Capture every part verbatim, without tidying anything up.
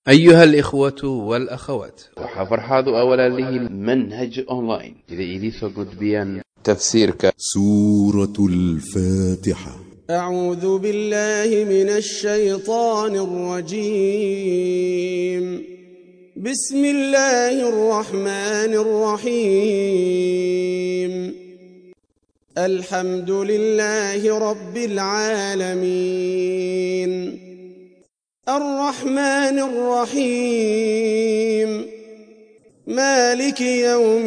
أيها الإخوة والأخوات، وحفر هذا أولا له منهج أونلاين إذا إليسو قد بيان تفسيرك سورة الفاتحة. أعوذ بالله من الشيطان الرجيم. بسم الله الرحمن الرحيم. الحمد لله رب العالمين الرحمن الرحيم مالك يوم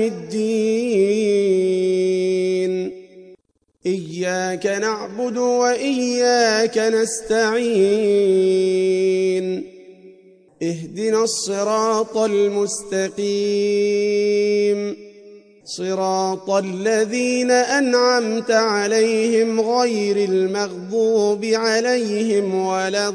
الدين إياك نعبد وإياك نستعين اهدنا الصراط المستقيم صراط الذين أنعمت عليهم غير المغضوب عليهم ولا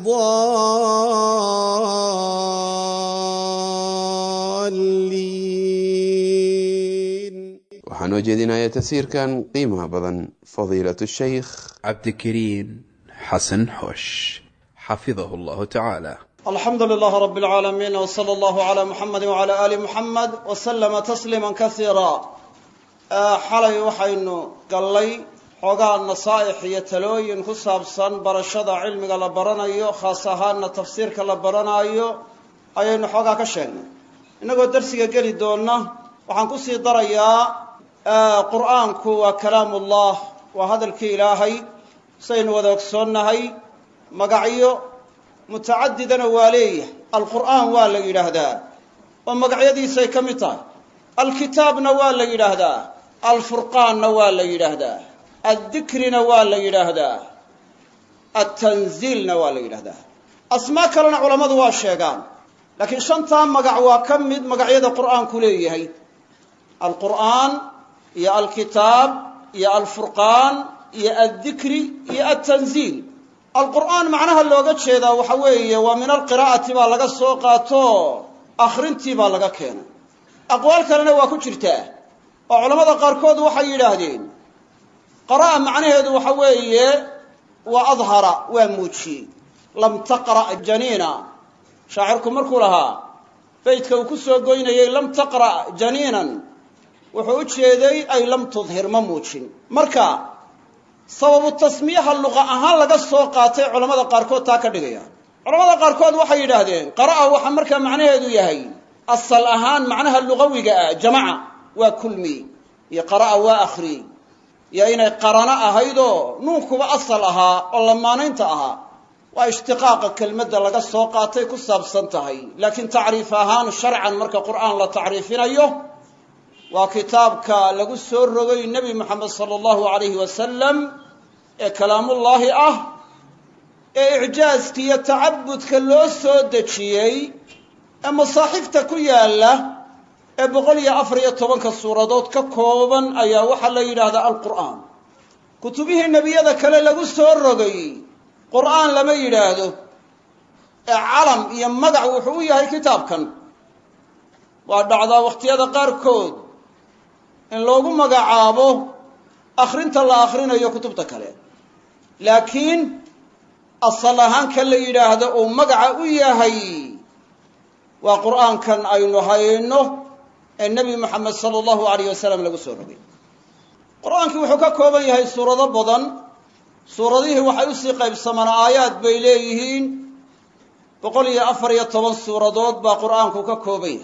الضالين. وحنوجدنا يتسير كان قيمة بضن فضيلة الشيخ عبد الكريم حسن حوش حفظه الله تعالى. الحمد لله رب العالمين، وصلى الله على محمد وعلى آل محمد وسلم تسليما كثيرا. حالي وحينو قال لي حوغا النصائح يتلوين كسابسان برشد علمك لبرانايو خاصهان تفسيرك لبرانايو أيين حوغا كشين إنه درسك قلي دونا وحن كسي دريا قرآنك وكلام الله وهذا الكيلاهي سين وذوكسونهي مقعيو متعددا واليه القرآن والا يراهدا ومقعيدي سيكمتا الكتاب نوالا يراهدا الفرقان نوالا يراهدا الذكر نوالا يراهدا التنزيل نوالا يراهدا أسماء كلنا علماء ذو الشيغان لكن شنطا مقعوا كمد مقعيد القرآن كليه هي القرآن يا الكتاب يا الفرقان يا الذكر يا التنزيل. القرآن معناها اللوغة شيدا وحوية ومن القراءة بالغة السوقاتو أخرينتي بالغة كينا أقوال كلنا واكوشرته وعلماء قاركود وحي لهدين قراءة معناها وحوية وأظهر وموتشي لم تقرأ جنينا شاعركم مركو لها بيتك وكسو قوينة لم تقرأ جنينا وحوتشي يدي أي لم تظهر مموتشي مركا سبب التسمية اللغة أهان لغا السوقاتي علماء قاركود تاكا دقيا علماء قاركود وحي لهدين قراءة وحمركا معناها دو يهي أصل أهان معناها اللغوي جماعة وكلمي يقرأ وآخري يأين قرناء هيدو نوكو أصلها ولما ننتهى واشتقاق كلمة لغا السوقاتي كساب سنتهي لكن تعريفها شرعا مركا قرآن لا تعريفين أيوه وكتابك لغو سورغي النبي محمد صلى الله عليه وسلم كلام الله أه إعجازك يتعبدك اللو سودتشيي أما صاحبتك يالا بغلي أفرية طبنك السورة ككوبا أيا وحل هذا القرآن كتبه النبي هذا كلا لغو سورغي قرآن لما يلاده علم يمدع وحوية هي كتابك وعدعذا وقت هذا قاركود إن لوغو مقعابو أخرين تلا أخرين أيو كتبتك له لكن الصلاحان كلا يلاده ومقع وياهي وقرآن كان أينو هاينو النبي محمد صلى الله عليه وسلم لغو سورغي قرآن كي وحكا كوبا يهي سورة ضبضا سورة ديه وحيوسي قيب سمن آيات بيليهين بقول يا أفر يطبن سورة ضد با قرآن كوكا كوبا.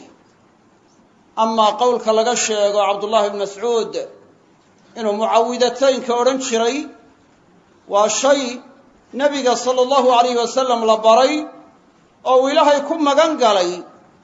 أما قولك لغا الشيخ عبد الله بن مسعود إنه معوذتين كورن شري وشيء نبي صلى الله عليه وسلم لبري أو إلهي كم مغنقلي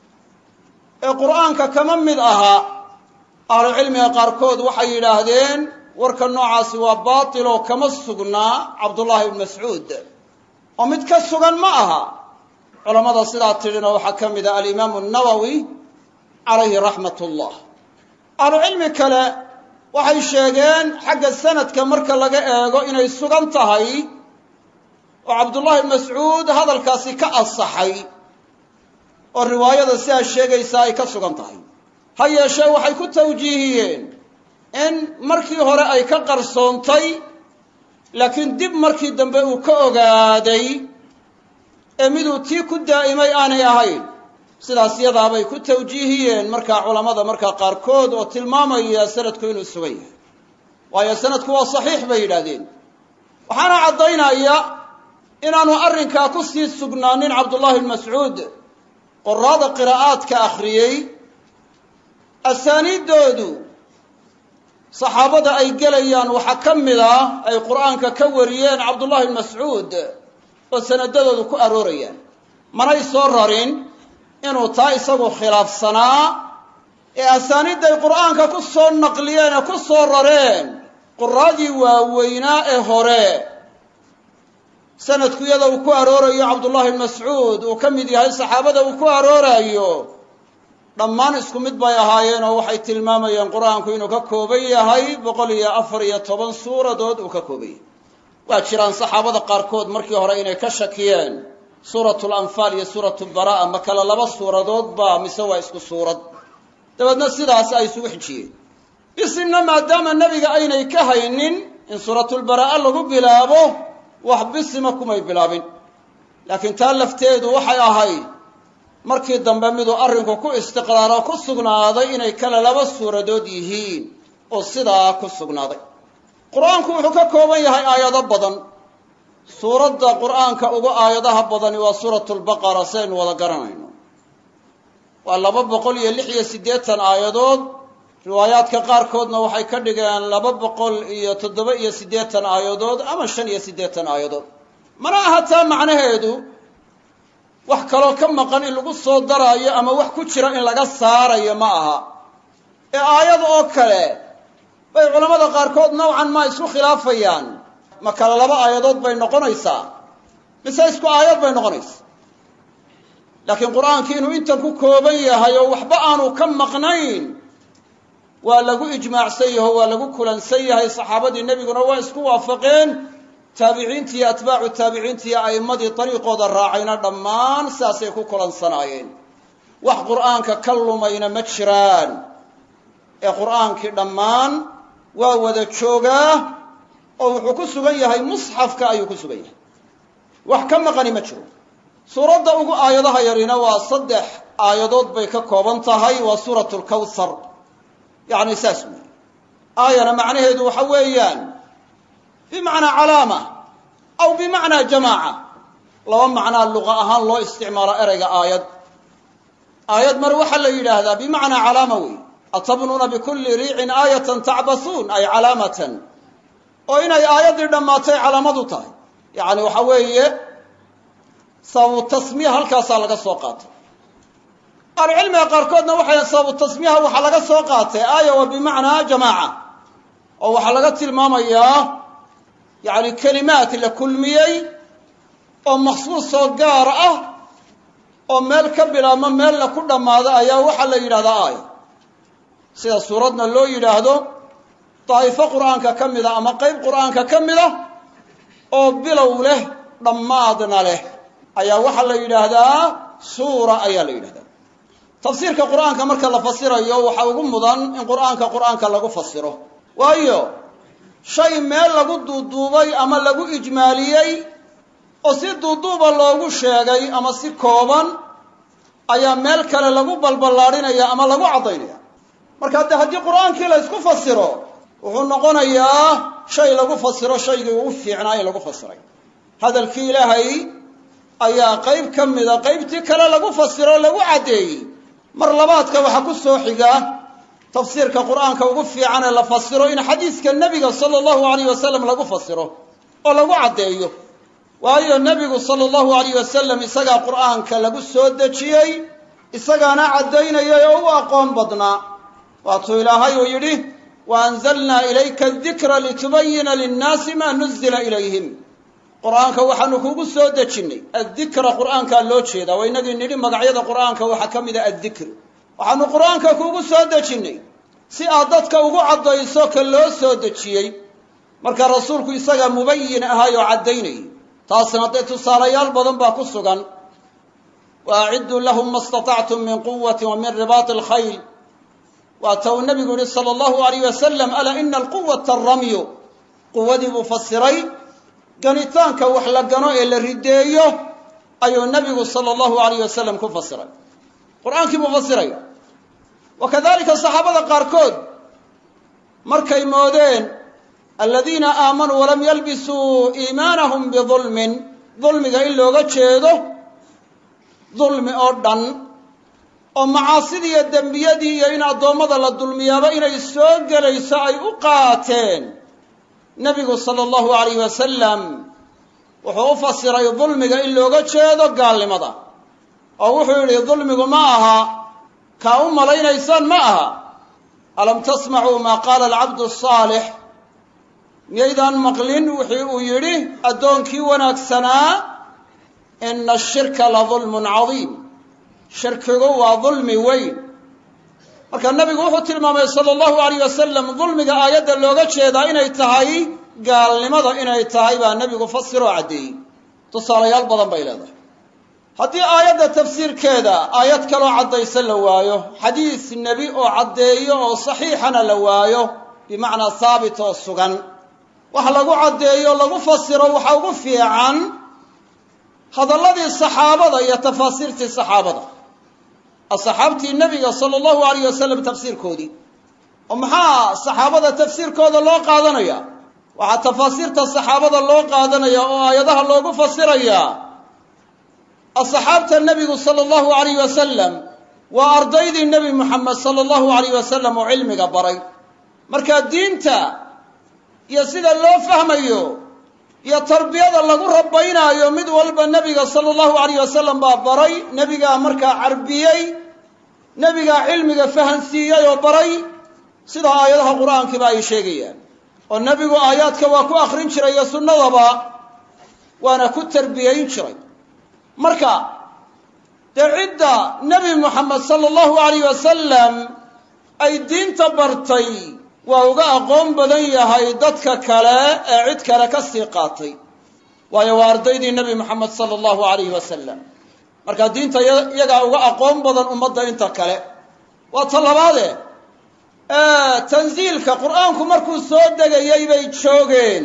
القرآن كمن مدأها أهل العلم قاركود وحي إلهدين ورك النوع سوى باطل وكمسقنا عبد الله بن مسعود ومتكسقا معها علماء الصلاة لنا وحكم ذا الإمام النووي عليه رحمة الله. أهل العلم كلا وحي شيغان حق السنة كمركا لغا إيغو إنه السقان تهي وعبد الله بن مسعود هذا الكاسي كأصحي والرواية السيئة الشيغي ساي كسقان تهي هيا شيء وحي كتوجيهيين إن مركي هرأي كقرصونتي لكن دب مركي دنبئو كأغادي ee miduu tii ku daa'imay aanay ahayn sidaas yadaabay ku tawjiihiyeen markaa culammada markaa qaarkood oo tilmaamaya sanadku inuu sugan yahay waayo sanadku waa saxiix bay yidhaahdeen waxaana caddaynaya inaanu arrinkaa ku sii sugnaanin cabdullaahi ibn mascuud qoraada qiraa'aadka akhriyey asaaniiddoodu saxaabada ay gelayaan waxaa ka mid ah ay qur'aanka ka wariyeen cabdullaahi ibn mascuud oo sanadadoodu ku aroorayaan manay soo rarin inuu taa isagu khilaafsanaa ee asaaniidday qur'aanka ku soo naqliyeen ee ku soo rareen quraadii waaweynaa ee hore sanadku iyada uu ku aroorayo cabdullaahi ibn mascuud uu ka mid yahay saxaabada uu ku aroorayo dhammaan isku mid bay ahaayeen oo waxay tilmaamayeen qur'aanku inuu ka kooban yahay boqol iyo afar iyo toban suuradood uu ka kooban yahay waa jiraan saxaabada qaarkood markii hore inay ka shakiyeen suuratul anfaal iyo suuratu baraa ma kala laba suuradoodba mise waa isku suurad dabeedna sidaas ay isugu xijiyeen bisinna maadaama nebiga aynay ka haynin in suuratulbaraa lagu bilaabo wax bisima kumay bilaabin laakiin taa lafteedu waxay ahayd markii dambe miduu arrinku ku istiqraaro ku sugnaaday inay kala laba suuradood yihiin oo sidaa ku sugnaaday qur'aanku wuxuu ka kooban yahay aayado badan suuradda qur'aanka ugu aayadaha badani waa suuratulbaqara si aynu wada garanayno waa laba boqol iyo lix iyo siddeetan aayadood riwaayaadka qaarkoodna waxay ka dhigeen laba boqol iyo toddoba iyo siddeetan aayadood ama shan iyo siddeetan aayadood mana aha taa macnaheedu wax kaloo ka maqan in lagu soo daraayo ama wax ku jira in laga saarayo ma aha ee aayad oo kale bay culammada qaarkood nowcan ma isku khilaafayaan ma kala laba aayadood bay noqonaysaa mise isku aayad bay noqonaysaa laakiin qur'aankii inuu intan ku kooban yahay oo waxba aanu ka maqnayn waa lagu ijmaacsan yaho waa lagu kulansan yahay saxaabadii nebiguna waa isku waafaqeen taabiciintii iyo atbaacu taabiciintii iyo a'immadii dariiqooda raacayna dhammaan sidaasay ku kulansanaayeen wax qur'aanka ka lumayna ma jiraan ee qur'aankii dhammaan waa wada joogaa oo wuxuu ku sugan yahay musxafka ayuu ku sugan yahay wax ka maqani ma jiro suuradda ugu aayadaha yarina waa saddex aayadood bay ka kooban tahay waa suuratulkawthar yacni saas weeye aayana macnaheedu waxa weeyaan bimacnaa calaama aw bimacnaa jamaaca laba macnaa luqa ahaan loo isticmaalo ereyga aayad aayad mar waxaa la yidhaahdaa bimacnaa calaama wey atabnuuna bikulli riicin aayatan tacbasuun ay calaamatan oo inay aayaddii dhammaatay calaamadu tahay yacni waxa weeye sababu tasmiya halkaasaa laga soo qaatay ahlucilmiga qaarkoodna waxay sababu tasmiyaha waxaa laga soo qaatay aaya waa bimacnaa jamaaca oo waxaa laga tilmaamayaa yacni kelimaad la kulmiyey oo makhsuus oo gaar ah oo meel ka bilaabma meelna ku dhammaada ayaa waxaa la yidhahdaa aaya sida suuradna loo yidhaahdo daa'ifo qur'aanka ka mida ama qayb qur'aanka ka mida oo bilow leh dhammaadna leh ayaa waxaa la yidhaahdaa suura ayaa la yidhahdaa tafsiirka qur'aanka marka la fasirayo waxaa ugu mudan in qur'aanka qur'aanka lagu fasiro waayo shay meel lagu duuduubay ama lagu ijmaaliyey oo si duuduuba loogu sheegay ama si kooban ayaa meel kale lagu balballaadhinaya ama lagu caddaynaya marka de haddii qur'aankii la isku fasiro wuxuu noqonayaa shay lagu fasiro shaygii ugu fiicnaa in lagu fasiray hadalkii ilaahay ayaa qayb ka mida qaybtii kale lagu fasiro o lagu caddeeyey mar labaadka waxaa ku soo xiga tafsiirka qur'aanka ugu fiican ee la fasiro in xadiiska nebiga sala allahu alayh wasalam lagu fasiro oo lagu caddeeyo waayo nebigu sala allahu alayh wasalam isagaa qur'aanka lagu soo dejiyey isagaana caddaynayay oo u aqoon badnaa waatuu ilaahay uu yidhi wa anzalnaa ilayka adikra litubayina linnaasi maa nuzila ilayhim qur'aanka waxaanu kugu soo dejinnay addikra qur'aankaa loo jeedaa waa inagii nidhi magacyada qur'aanka waxaa ka mid a addikr waxaanu qur'aanka kugu soo dejinnay si aad dadka ugu caddayso ka loo soo dejiyey marka rasuulku isagaa mubayin ahay oo caddaynayay taasna dee tusaalayaal badan baa ku sugan wa acidduu lahum ma istatactum min quwati wa min ribaati alkhayl waata uu nebigu yihi sala allahu alayh wasalam alaa ina alquwata alramyu quwadii buu fasiray ganitaanka wax la gano ee la rideeyo ayuu nabigu sala allahu alayh wasalam ku fasiray qur'aankii buu fasiraya wa kadalika saxaabada qaarkood markay moodeen aladiina aamanuu walam yalbisuu iimaanahum bidulmin dulmiga in looga jeedo dulmi oo dhan oo macaasidii iyo dembiyadii iyo in addoommada la dulmiyaaba inay soo gelayso ay u qaateen nebigu sala allahu alayh wasalam wuxuu u fasiray dulmiga in looga jeedo gaalnimada oo wuxuu yidhi dulmigu ma aha kaa u malaynaysaan ma aha alam tasmacuu maa qaala alcabdu asaalix miyaydaan maqlin wixii uu yidhi addoonkii wanaagsanaa ina ashirka la dulmun cadiim shirkigu waa dulmi weyn marka nebigu wuxuu tilmaamay sala allahu alayh wasalam dulmiga aayadda looga jeedaa inay tahay gaalnimada inay tahay baa nebigu fasiroo caddeeyey tusaalayaal badan bay leedahay haddii aayadda tafsiirkeeda aayad kaloo caddaysa la waayo xadiis nebi oo caddeeyo oo saxiixana la waayo bimacnaa haabit oo sugan wax lagu caddeeyo lagu fasiro waxa ugu fiican hadalladii saxaabada iyo tafaasiirtii saxaabada asxaabtii nebiga sala allahu alayh wasalam tafsiirkoodii oo maxaa saxaabada tafsiirkooda loo qaadanaya waxaa tafaasiirta saxaabada loo qaadanaya oo aayadaha loogu fasirayaa asxaabta nebigu sala allahu alayh wasalam waa ardaydii nebi moxamed sala allahu alayh wasalam oo cilmiga baray marka diinta iyo sida loo fahmayo iyo tarbiyada lagu rabaynaayo mid walba nebiga sala allahu alayh wasalam baa baray nebigaa markaa carbiyey nebigaa cilmiga fahansiiyey oo baray sida aayadaha qur'aankiiba ay sheegayaan oo nebigu aayaadka waa ku akhrin jiray iyo sunnadaba waana ku tarbiyayn jiray marka dee cidda nebi moxamed sala allahu alayh wasalam ay diinta bartay waa uga aqoon badan yahay dadka kale ee cid kale ka sii qaatay waayo waa ardaydii nebi moxamed sala allahu alayhi wasalam marka diinta iyagaa uga aqoon badan ummadda inta kale waa ta labaade tanziilka qur'aanku markuu soo degayay bay joogeen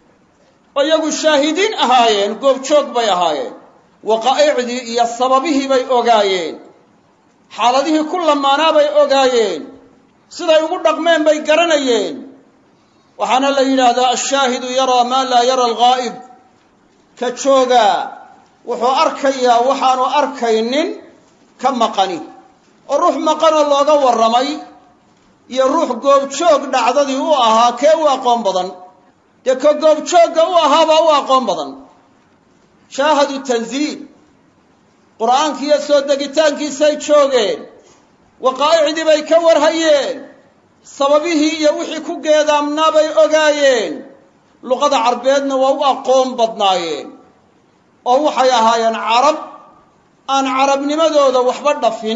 oo iyagu shaahidiin ahaayeen goobjoog bay ahaayeen waqaa'icdii iyo sababihii bay ogaayeen xaaladihii ku lamaanaa bay ogaayeen siday ugu dhaqmeen bay garanayeen waxaana la yidhaahdaa ashaahidu yaraa maa laa yara alghaa'ib ka joogaa wuxuu arkayaa waxaanu arkaynin ka maqani oo ruux maqanoo looga warramay iyo ruux goobjoog dhacdadii u ahaa kee u aqoon badan dee ka goobjoogga u ahaabaa u aqoon badan shaahadu tanziil qur'aankiiyo soo degitaankiisay joogeen waqaa'icdii bay ka warhayeen sababihii iyo wixii ku geedaamnaa bay ogaayeen luqada carbeedna waa u aqoon badnaayeen oo waxay ahaayeen carab aan carabnimadooda waxba dhafin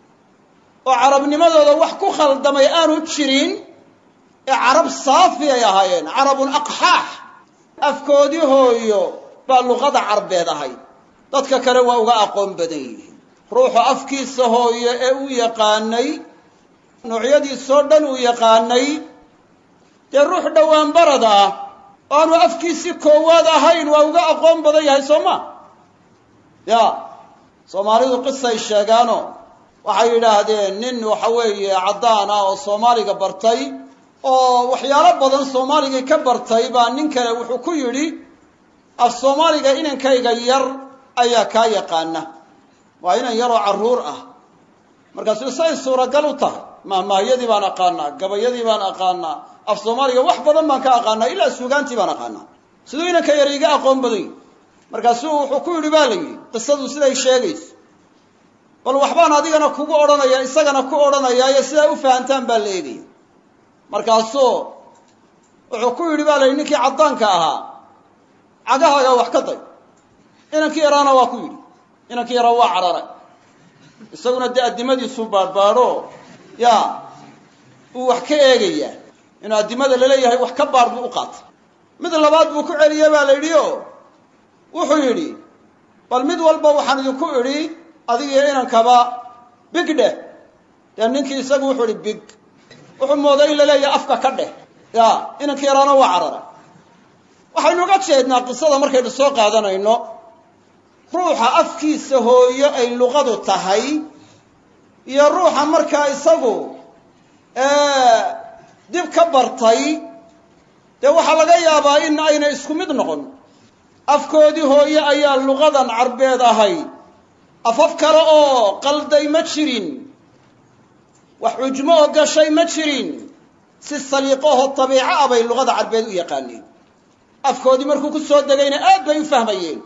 oo carabnimadooda wax ku khaldamay aanu jirin ee carab saafi ay ahaayeen carabun aqxaax afkoodii hooyo baa luqada carbeed ahayd dadka kale waa uga aqoon badan yihiin ruuxu afkiisa hooyo ee u yaqaanay noocyadiisoo dhan uu yaqaanay dee ruux dhowaan barad ah oo aanu afkiisii koowaad ahayn waa uga aqoon badan yahay soo ma ya soomaalidu qisay sheegaano waxay yidhaahdeen nin waxa weeye caddaan ah oo soomaaliga bartay oo waxyaalo badan soomaaligii ka bartay baa nin kale wuxuu ku yidhi af soomaaliga inankayga yar ayaa kaa yaqaana waa inan yaroo carruur ah markaasu say suuragal u tahay mahmaahyadii baan aqaanaa gabayadii baan aqaanaa af soomaaliga wax badan baan ka aqaanaa ilaa suugaantii baan aqaanaa siduu inanka yar iga aqoon badan yahi markaasuu wuxuu ku yidhi baa la yidhi qisadu siday sheegayso bal waxbaan adigana kugu odhanaya isagana ku odhanayaa iyo sidaa u fahantaan baa la eegaya markaasuu wuxuu ku yidhi baa la yidhi ninkii caddaanka ahaa cagahaaga wax ka day inankii yaraana waa ku yidhi inankii yaraa waa cararay isaguna dee addimadiisuu baadhbaadho ya uu wax ka eegayaa inuu addimada laleeyahay wax ka baadh buu u qaatay mid labaad buu ku celiyey baa la yidhi oo wuxuu yidhi bal mid walba waxaan idinku idhi adigiyo inankaba big dheh dee ninkii isagu wuxuu idhi big wuxuu mooday in laleeyahay afka ka dheh ya inankii yaraana waa cararay waxaynu uga jeednaa qisada markaynu soo qaadanayno ruuxa afkiisa hooyo ay luqadu tahay iyo ruuxa markaa isagu dib ka bartay dee waxaa laga yaabaa in ayna isku mid noqon. afkoodii hooye ayaa luqadan carbeed ahayd, afaf kale oo qalday ma jirin, wax cujmo oo gashay ma jirin, si saliiqaho tabiico ah bay luqada carbeed u yaqaaneen. afkoodii markuu ku soo degayna aad bay u fahmayeen,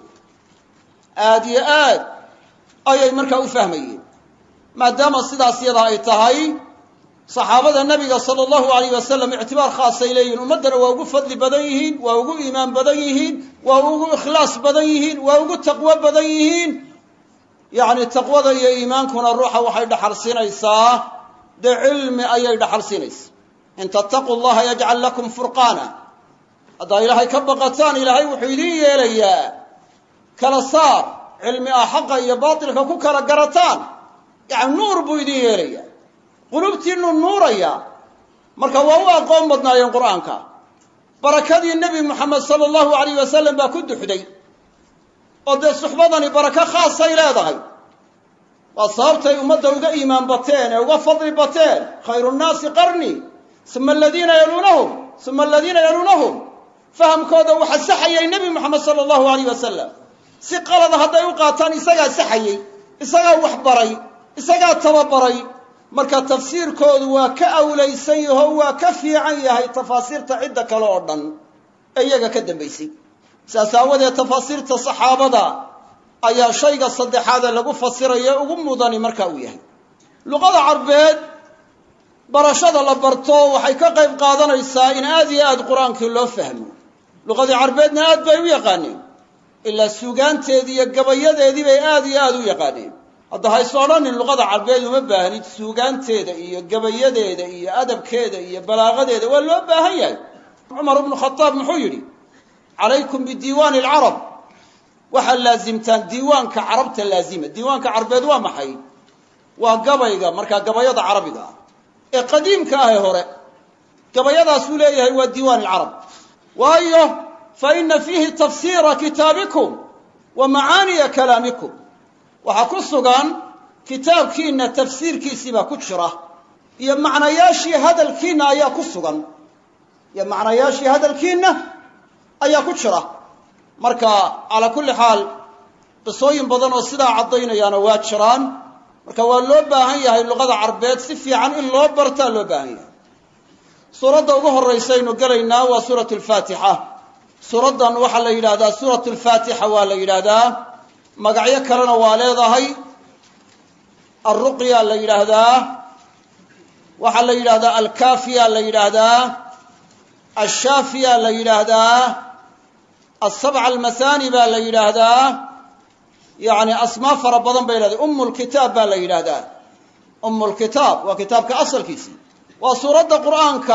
aad iyo aad ayay markaa u fahmayeen. maadaama sidaas yadaa ay tahay, saxaabada nabiga sala allahu alayh wasalam ictibaar khaasay leeyihin, ummaddana waa ugu fadli badan yihiin, waa ugu iimaan badan yihiin, waa ugu ikhlaas badan yihiin, waa ugu taqwo badan yihiin. yacni taqwada iyo iimaankuna ruuxa waxay dhaxal siinaysaa dee cilmi ayay dhaxal siinaysaa. in tattaquu llaha yajcal lakum furqaana, haddaa ilaahay ka baqataan ilaahay wuxuu idiin yeelayaa kala saar, cilmi ah xaqa iyo baatilka ku kala garataan, yacni nuur buu idiin yeelayaa, qulubtiinnu nuuraya. marka waa u aqoon badnaayeen qur'aanka. barakadii nebi moxamed sala allahu alayh wasalam baa ku duxday, oo dee suxbadani barako khaasay leedahay. waa sababtay ummadda uga iimaan bateen ee uga fadli bateen. khayru nnaasi qarni uma aladiina yaluunahum uma aladiina yaluunahum. fahamkooda waxa saxayay nebi moxamed sala allahu alayh wasalam. si qalada hadday u qaataan isagaa saxayey, isagaa wax baray, isagaa tababaray. marka tafsiirkoodu waa ka awlaysan yaho waa ka fiican yahay tafaasiirta cidda kale oo dhan ee iyaga ka dambaysay. saas aawadeed tafaasiirta saxaabada ayaa shayga saddexaad ee lagu fasirayo ugu mudani marka uu yahay. luqada carbeed barashada la barto waxay ka qayb qaadanaysaa in aad iyo aad qur-aankii loo fahmo. luqadii carbeedna aad bay u yaqaaneen, ilaa suugaanteedii iyo gabayadeedii bay aad iyo aad u yaqaaneen. hadda hayso odhanin luqada carbeed uma baahnid, suugaanteeda iyo gabayadeeda iyo adabkeeda iyo balaaqadeeda waa loo baahan yahay. cumar ibnu khataab muxuu yidhi, calaykum bidiiwaani alcarab, waxaad laasimtaan diiwaanka carabta laazima. diiwaanka carbeed waa maxay? waa gabayga markaa gabayada carabiga ah ee qadiimka ah ee hore. gabayadaasuu leeyahay waa diiwaan alcarab. waayo fa ina fiihi tafsiira kitaabikum wa macaaniya kalaamikum. waxaa ku sugan kitaabkiinna tafsiirkiisii baa ku jira, iyo macnayaashii hadalkiinna ayaa ku sugan iyo macnayaashii hadalkiinna ayaa ku jira. marka calaa kulli xaal qisooyin badan oo sidaa caddaynayaana waa jiraan. marka waa loo baahan yahay luqada carbeed si fiican in loo bartaa loo baahan yahay. suuradda ugu horraysaynu gelaynaa waa suuratu alfaatixa. suuraddan waxaa la yidhaahdaa suuratu alfaatixa waa la yidhaahdaa, magacyo kalena waa leedahay. alruqya la yidhaahdaa, waxaa la yidhaahdaa alkaafiya la yidhaahdaa, alshaafiya la yidhaahdaa, asabca almathani baa la yidhaahdaa. yacni asmaa fara badan bay leedahay. umu lkitaab baa la yidhaahdaa. umu lkitaab waa kitaabka asalkiisii. waa suuradda qur'aanka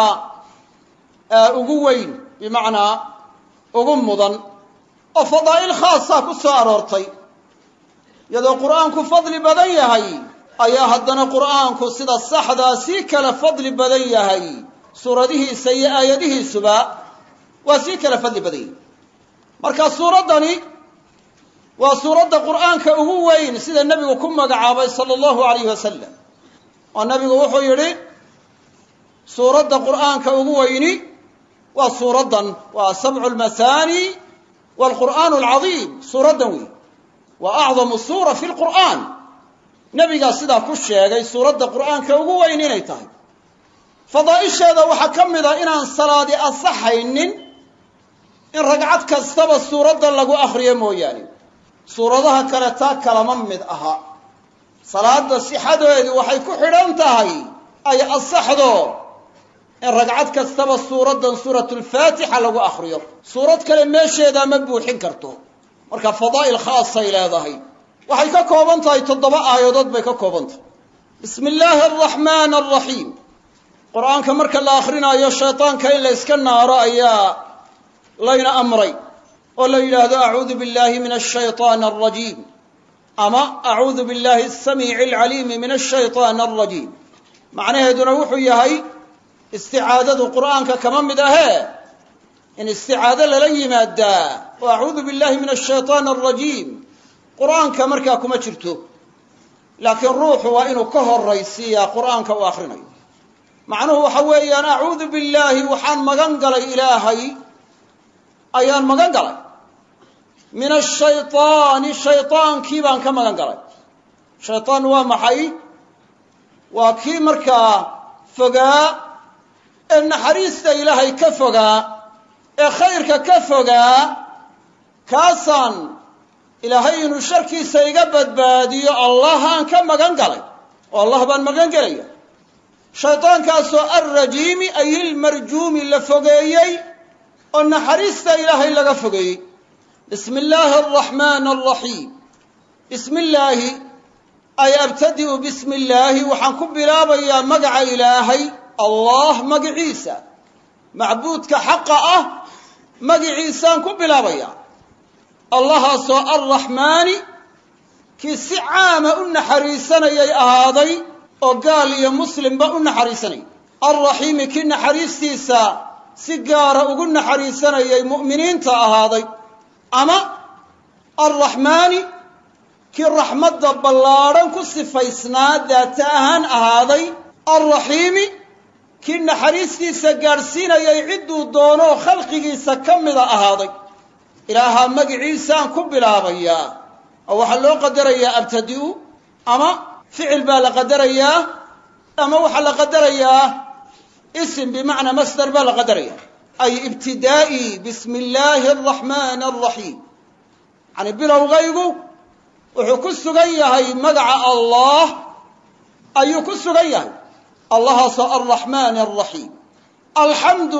ugu weyn, bimacnaa ugu mudan, oo fadaa'il khaasaa ku soo aroortay. iyadoo qur'aanku fadli badan yahay ayaa haddana qur'aanku sida saxdaa sii kala fadli badan yahay. suuradihiisa iyo aayadihiisuba waa sii kala fadli badan yahay. marka suuraddani waa suuradda qur'aanka ugu weyn sida nebigu ku magacaabay sala allahu alayh wasalam. oo nebigu wuxuu yidhi suuradda qur'aanka ugu weyni waa suuraddan, waa sabcu lmathani waalqur'aanu alcadiim. suuraddan wey waa acdamu suura fi lqur'aan. nebigaa sidaa ku sheegay suuradda qur'aanka ugu weyn inay tahay. fadaa'isheeda waxaa ka mid a inaan salaadi asaxaynin in ragcad kastaba suuraddan lagu akhriyo mooyaane. suuradaha kale taa kalama mid aha. salaada sixadeedu waxay ku xidhan tahay ay asaxdo in ragcad kastaba suuraddan suuratulfaatixa lagu akhriyo. suurad kale meesheedaa ma buuxin karto. marka fadaa'il khaasay leedahay. waxay ka kooban tahay toddoba aayadood bay ka kooban tahay. bismi illaahi araxmaani araxiim. qur'aanka marka la akhrinayo shaytaanka in la iska naaro ayaa layna amray, oo la yidhaahdo acuudu billahi min ashaytaani alrajiim, ama acuudu billahi asamiici alcaliimi min ashaytaani alrajiim. macnaheeduna wuxuu yahay isticaadadu qur'aanka kama mid ahee in isticaado lala yimaadaa oo acuudu billahi min ashaytaani alrajiim qur'aanka markaa kuma jirto laakiin ruuxu waa inuu ka horraysiiyaa qur'aanka uu akhrinayo macnuhu waxa weeyaan acuudu billaahi waxaan magan galay ilaahay ayaan magan galay min ashaytaani shaytaankii baan ka magan galay shaytaan waa maxay waa kii markaa fogaa ee naxariista ilaahay ka fogaa ee khayrka ka fogaa kaasaan ilaahay inuu sharkiisa iga badbaadiyo allahaan ka magan galay oo allah baan magan gelaya shaytaankaasoo alrajiimi ay ilmarjuumi la fogeeyey oo naxariista ilaahay laga fogeeyey bismi illaahi araxmaani araxiim bismi illaahi ay abtadi'u bismi illaahi waxaan ku bilaabayaa magaca ilaahay allah magiciisa macbuudka xaqa ah magiciisaan ku bilaabayaa allahaasoo alraxmaani kii si caama u naxariisanayay ahaaday oo gaal iyo muslimba u naxariisanayay alraxiimi kii naxariistiisa si gaara ugu naxariisanayay mu'miniinta ahaaday ama alraxmaani kii raxmadda ballaadhan ku sifaysnaa daata ahaan ahaaday alraxiimi kii naxariistiisa gaadhsiinayay cidduu doonoo khalqigiisa ka mida ahaaday ilaahaa magiciisaan ku bilaabayaa oo waxaa loo qadarayaa abtadi'u ama ficil baa la qadarayaa ama waxaa la qadarayaa isim bimacnaa masdar baa la qadarayaa ay ibtidaa'ii bismi illaahi araxmaani araxiim yacni bilowgaygu wuxuu ku sugan yahay magaca allah ayuu ku sugan yahay allahaasoo alraxmaani araxiim alxamdu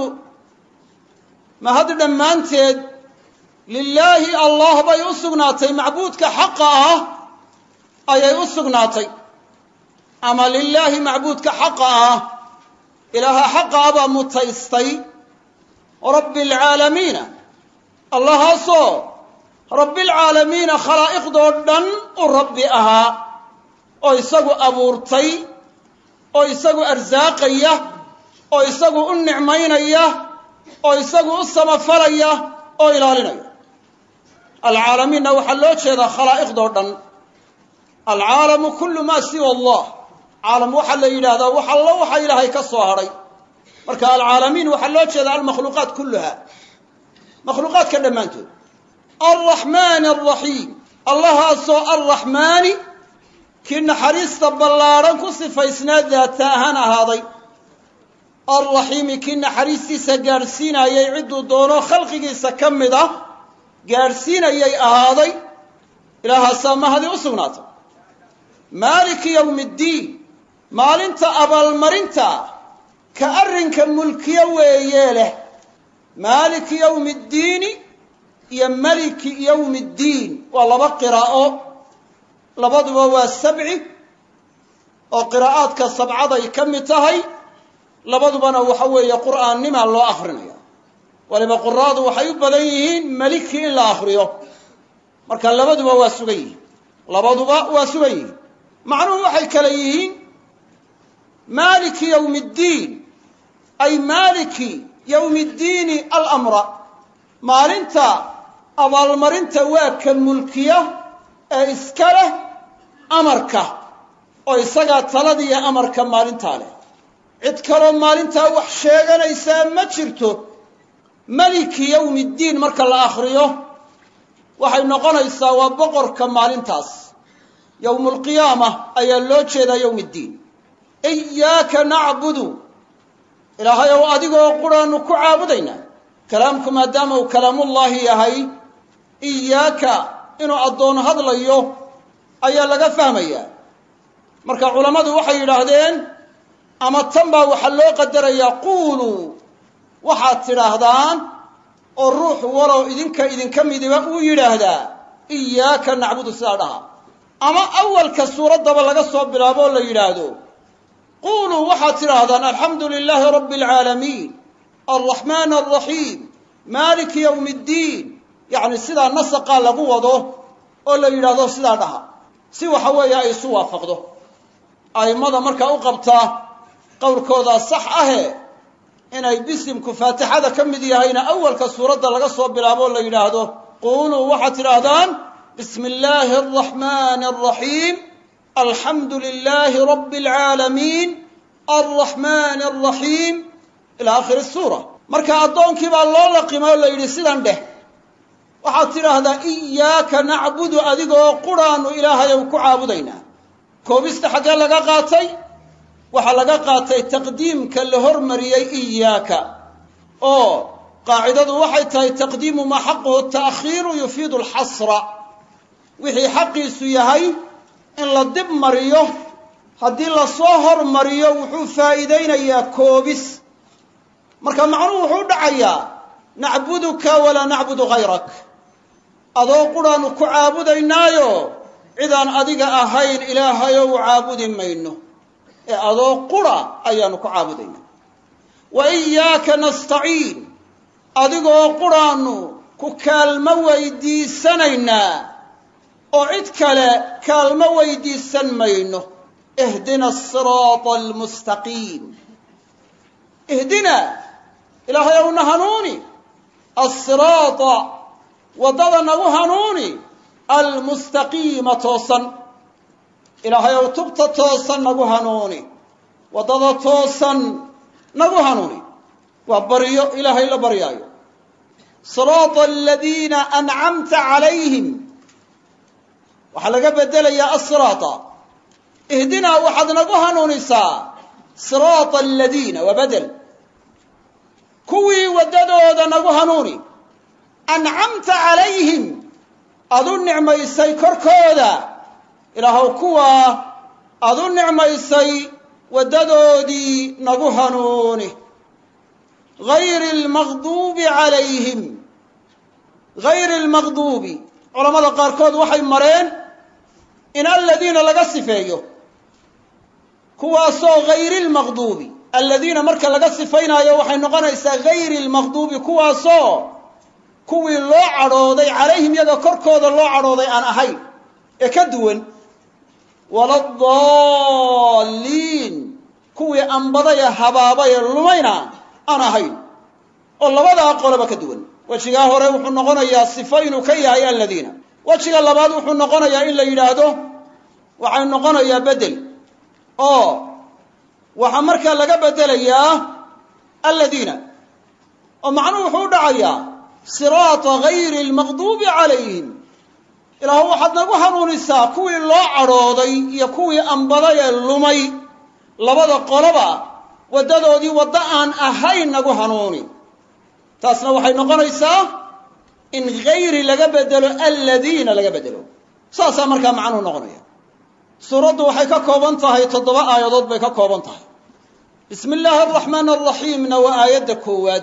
mahad dhammaanteed lilaahi allah bay u sugnaatay macbuudka xaqa ah ayay u sugnaatay ama lilaahi macbuudka xaqa ah ilaaha xaqa ah baa mutaystay rabbi alcaalamiina allahaasoo rabbialcaalamiina khalaa'iqdoo dhan u rabbi ahaa oo isagu abuurtay oo isagu arsaaqaya oo isagu u nicmaynaya oo isagu u samafalaya oo ilaalinaya alcaalamiinna waxaa loo jeedaa khalaa'iqdoo dhan alcaalamu kullu maa siwa allah caalam waxaa la yidhaahdaa wax allo waxa ilaahay ka soo hadhay marka alcaalamiin waxaa loo jeedaa almakhluuqaat kulluha makhluuqaadka dhammaantood alraxmaani alraxiim allahaasoo alraxmaani kii naxariista ballaadhan ku sifaysnaa daata ahaan ahaaday alraxiimi kii naxariistiisa gaadhsiinayay cidduu doono khalqigiisa ka mid ah gaadhsiinayay ahaaday ilaahaasaa mahadi u sugnaatay maaliki yowmi ddiin maalinta abaalmarinta ka arrinka mulkiyo weeye leh maaliki yowmi ddiini iyo maliki yowmi ddiin waa laba qiraa'o labaduba waa sabci oo qiraa'aadka sabcaday ka mid tahay labadubana waxa weeye qur'aannimaa loo akrinaya waliba quraadu waxay u badan yihiin maliki in la akriyo marka labaduba waa sugan yihiin labaduba waa sugan yihiin macnuhu waxay kale yihiin maaliki yowmi ddiin ay maaliki yowmi ddiini alamra maalinta abaalmarinta waa ka mulkiya ee iska leh amarka oo isagaa taladiiyo amarka maalintaa leh cid kaloo maalintaa wax sheeganaysaa ma jirto maliki yowmi ddiin marka la akhriyo waxay noqonaysaa waa boqorka maalintaas yowmulqiyaama ayaa loo jeedaa yowmi ddiin iyaaka nacbudu ilaahay ow adigoo quraannu ku caabudaynaa kalaamku maadaama uu kalaamullaahi yahay iyaaka inuu addoon hadlayo ayaa laga fahmayaa marka culammadu waxay yidhaahdeen ama tan baa waxaa loo qadarayaa quuluu waxaad tidhaahdaan oo ruux walow idinka idinka midiba uu yidhaahdaa iyaaka nacbudu sidaa dhaha ama awalka suuraddaba laga soo bilaabo oo la yidhaahdo quuluu waxaad tidhaahdaan alxamdu lilaahi rabbi alcaalamiin alraxmaan alraxiim maaliki yowmi ddiin yacni sidaa nasaqaa lagu wado oo la yidhaahdo sidaa dhaha si waxa weeye ay isu waafaqdo a'immada markaa u qabtaa qowlkoodaa sax ahe inay bisimku faatixada ka mid yahayna awalka suuradda laga soo bilaabo oo la yidhaahdo quuluu waxaad tidhaahdaan بسم الله الرحمن الرحيم الحمد لله رب العالمين الرحمن الرحيم إلى آخر السورة. marka adoonkii baa loo laqimo la yiri sidan dheh waxaad tiraahdaa iyyaka na'budu adigoo quraanu ilaahay ku caabudaynaa koobista xagga laga qaatay waxa laga qaatay taqdiimka la hormariyay iyyaka oo qaacidadu waxay tahay taqdiimu ma xaqquhu ta'khiru yufiidu al-hasra wixii xaqiisu yahay in la dib mariyo haddii la soo hormariyo wuxuu faa'iideynayaa koobis marka macnuhu wuxuu dhacayaa nacbuduka wala nacbudu ghayrak adoo quraanu ku caabudaynaayo cidaan adiga ahayn ilaahayow caabudi mayno ee adoo qura ayaanu ku caabudaynaa wa iyyaka nastaciin adigoo quraanu ku kaalmo weydiisanaynaa oo cid kale kaalmo weydiisan mayno ihdina as-siraata al-mustaqiim ihdina ilaahayow na hanuuni as-siraata wadada nagu hanuuni al-mustaqiima toosan ilaahayow tubta toosan nagu hanuuni wadada toosan nagu hanuuni waa baryo ilaahay la baryaayo siraata alladhiina an'amta calayhim waxa laga bedelayaa as-siraata ihdina waxaad nagu hanuunisaa siraata alladhiina wa badal kuwii wadadooda nagu hanuuni an'amta calayhim adu nicmaysay korkooda ilaahow kuwa adu nicmaysay wadadoodii nagu hanuuni ghayri almaghduubi calayhim ghayri almaghduubi culamada qaarkood waxay mareen in alladhiina laga sifeeyo kuwaasoo ghayri almaghduubi alladhiina marka laga sifaynayo waxay noqonaysaa ghayri almaghduubi kuwaasoo kuwii loo cadhooday calayhim yaga korkooda loo cadhooday aan ahayn ee ka duwan waladaalliin kuwii anbaday ee habaabay ee lumayna aan ahayn oo labadaa qoloba ka duwan wejigaa hore wuxuu noqonayaa sifo inuu ka yahay alladhiina wejiga labaad wuxuu noqonayaa in la yidhaahdo waxay noqonayaa bedel oo waxaa markaa laga bedelayaa alladhiina oo macnuhu wuxuu u dhacayaa siraata ghayri almaghduubi calayhim ilaahu waxaad nagu hanuunisaa kuwii loo cadhooday iyo kuwii anbaday ee lumay labada qoloba waddadoodii waddo aan ahayn nagu hanuuni taasna waxay noqonaysaa in ghayri laga bedelo alladhiina laga bedelo saasaa markaa macnuhu noqonaya suuraddu waxay ka kooban tahay toddoba aayadood bay ka kooban tahay bismi illaahi araxmaani araxiimna waa aayadda koowaad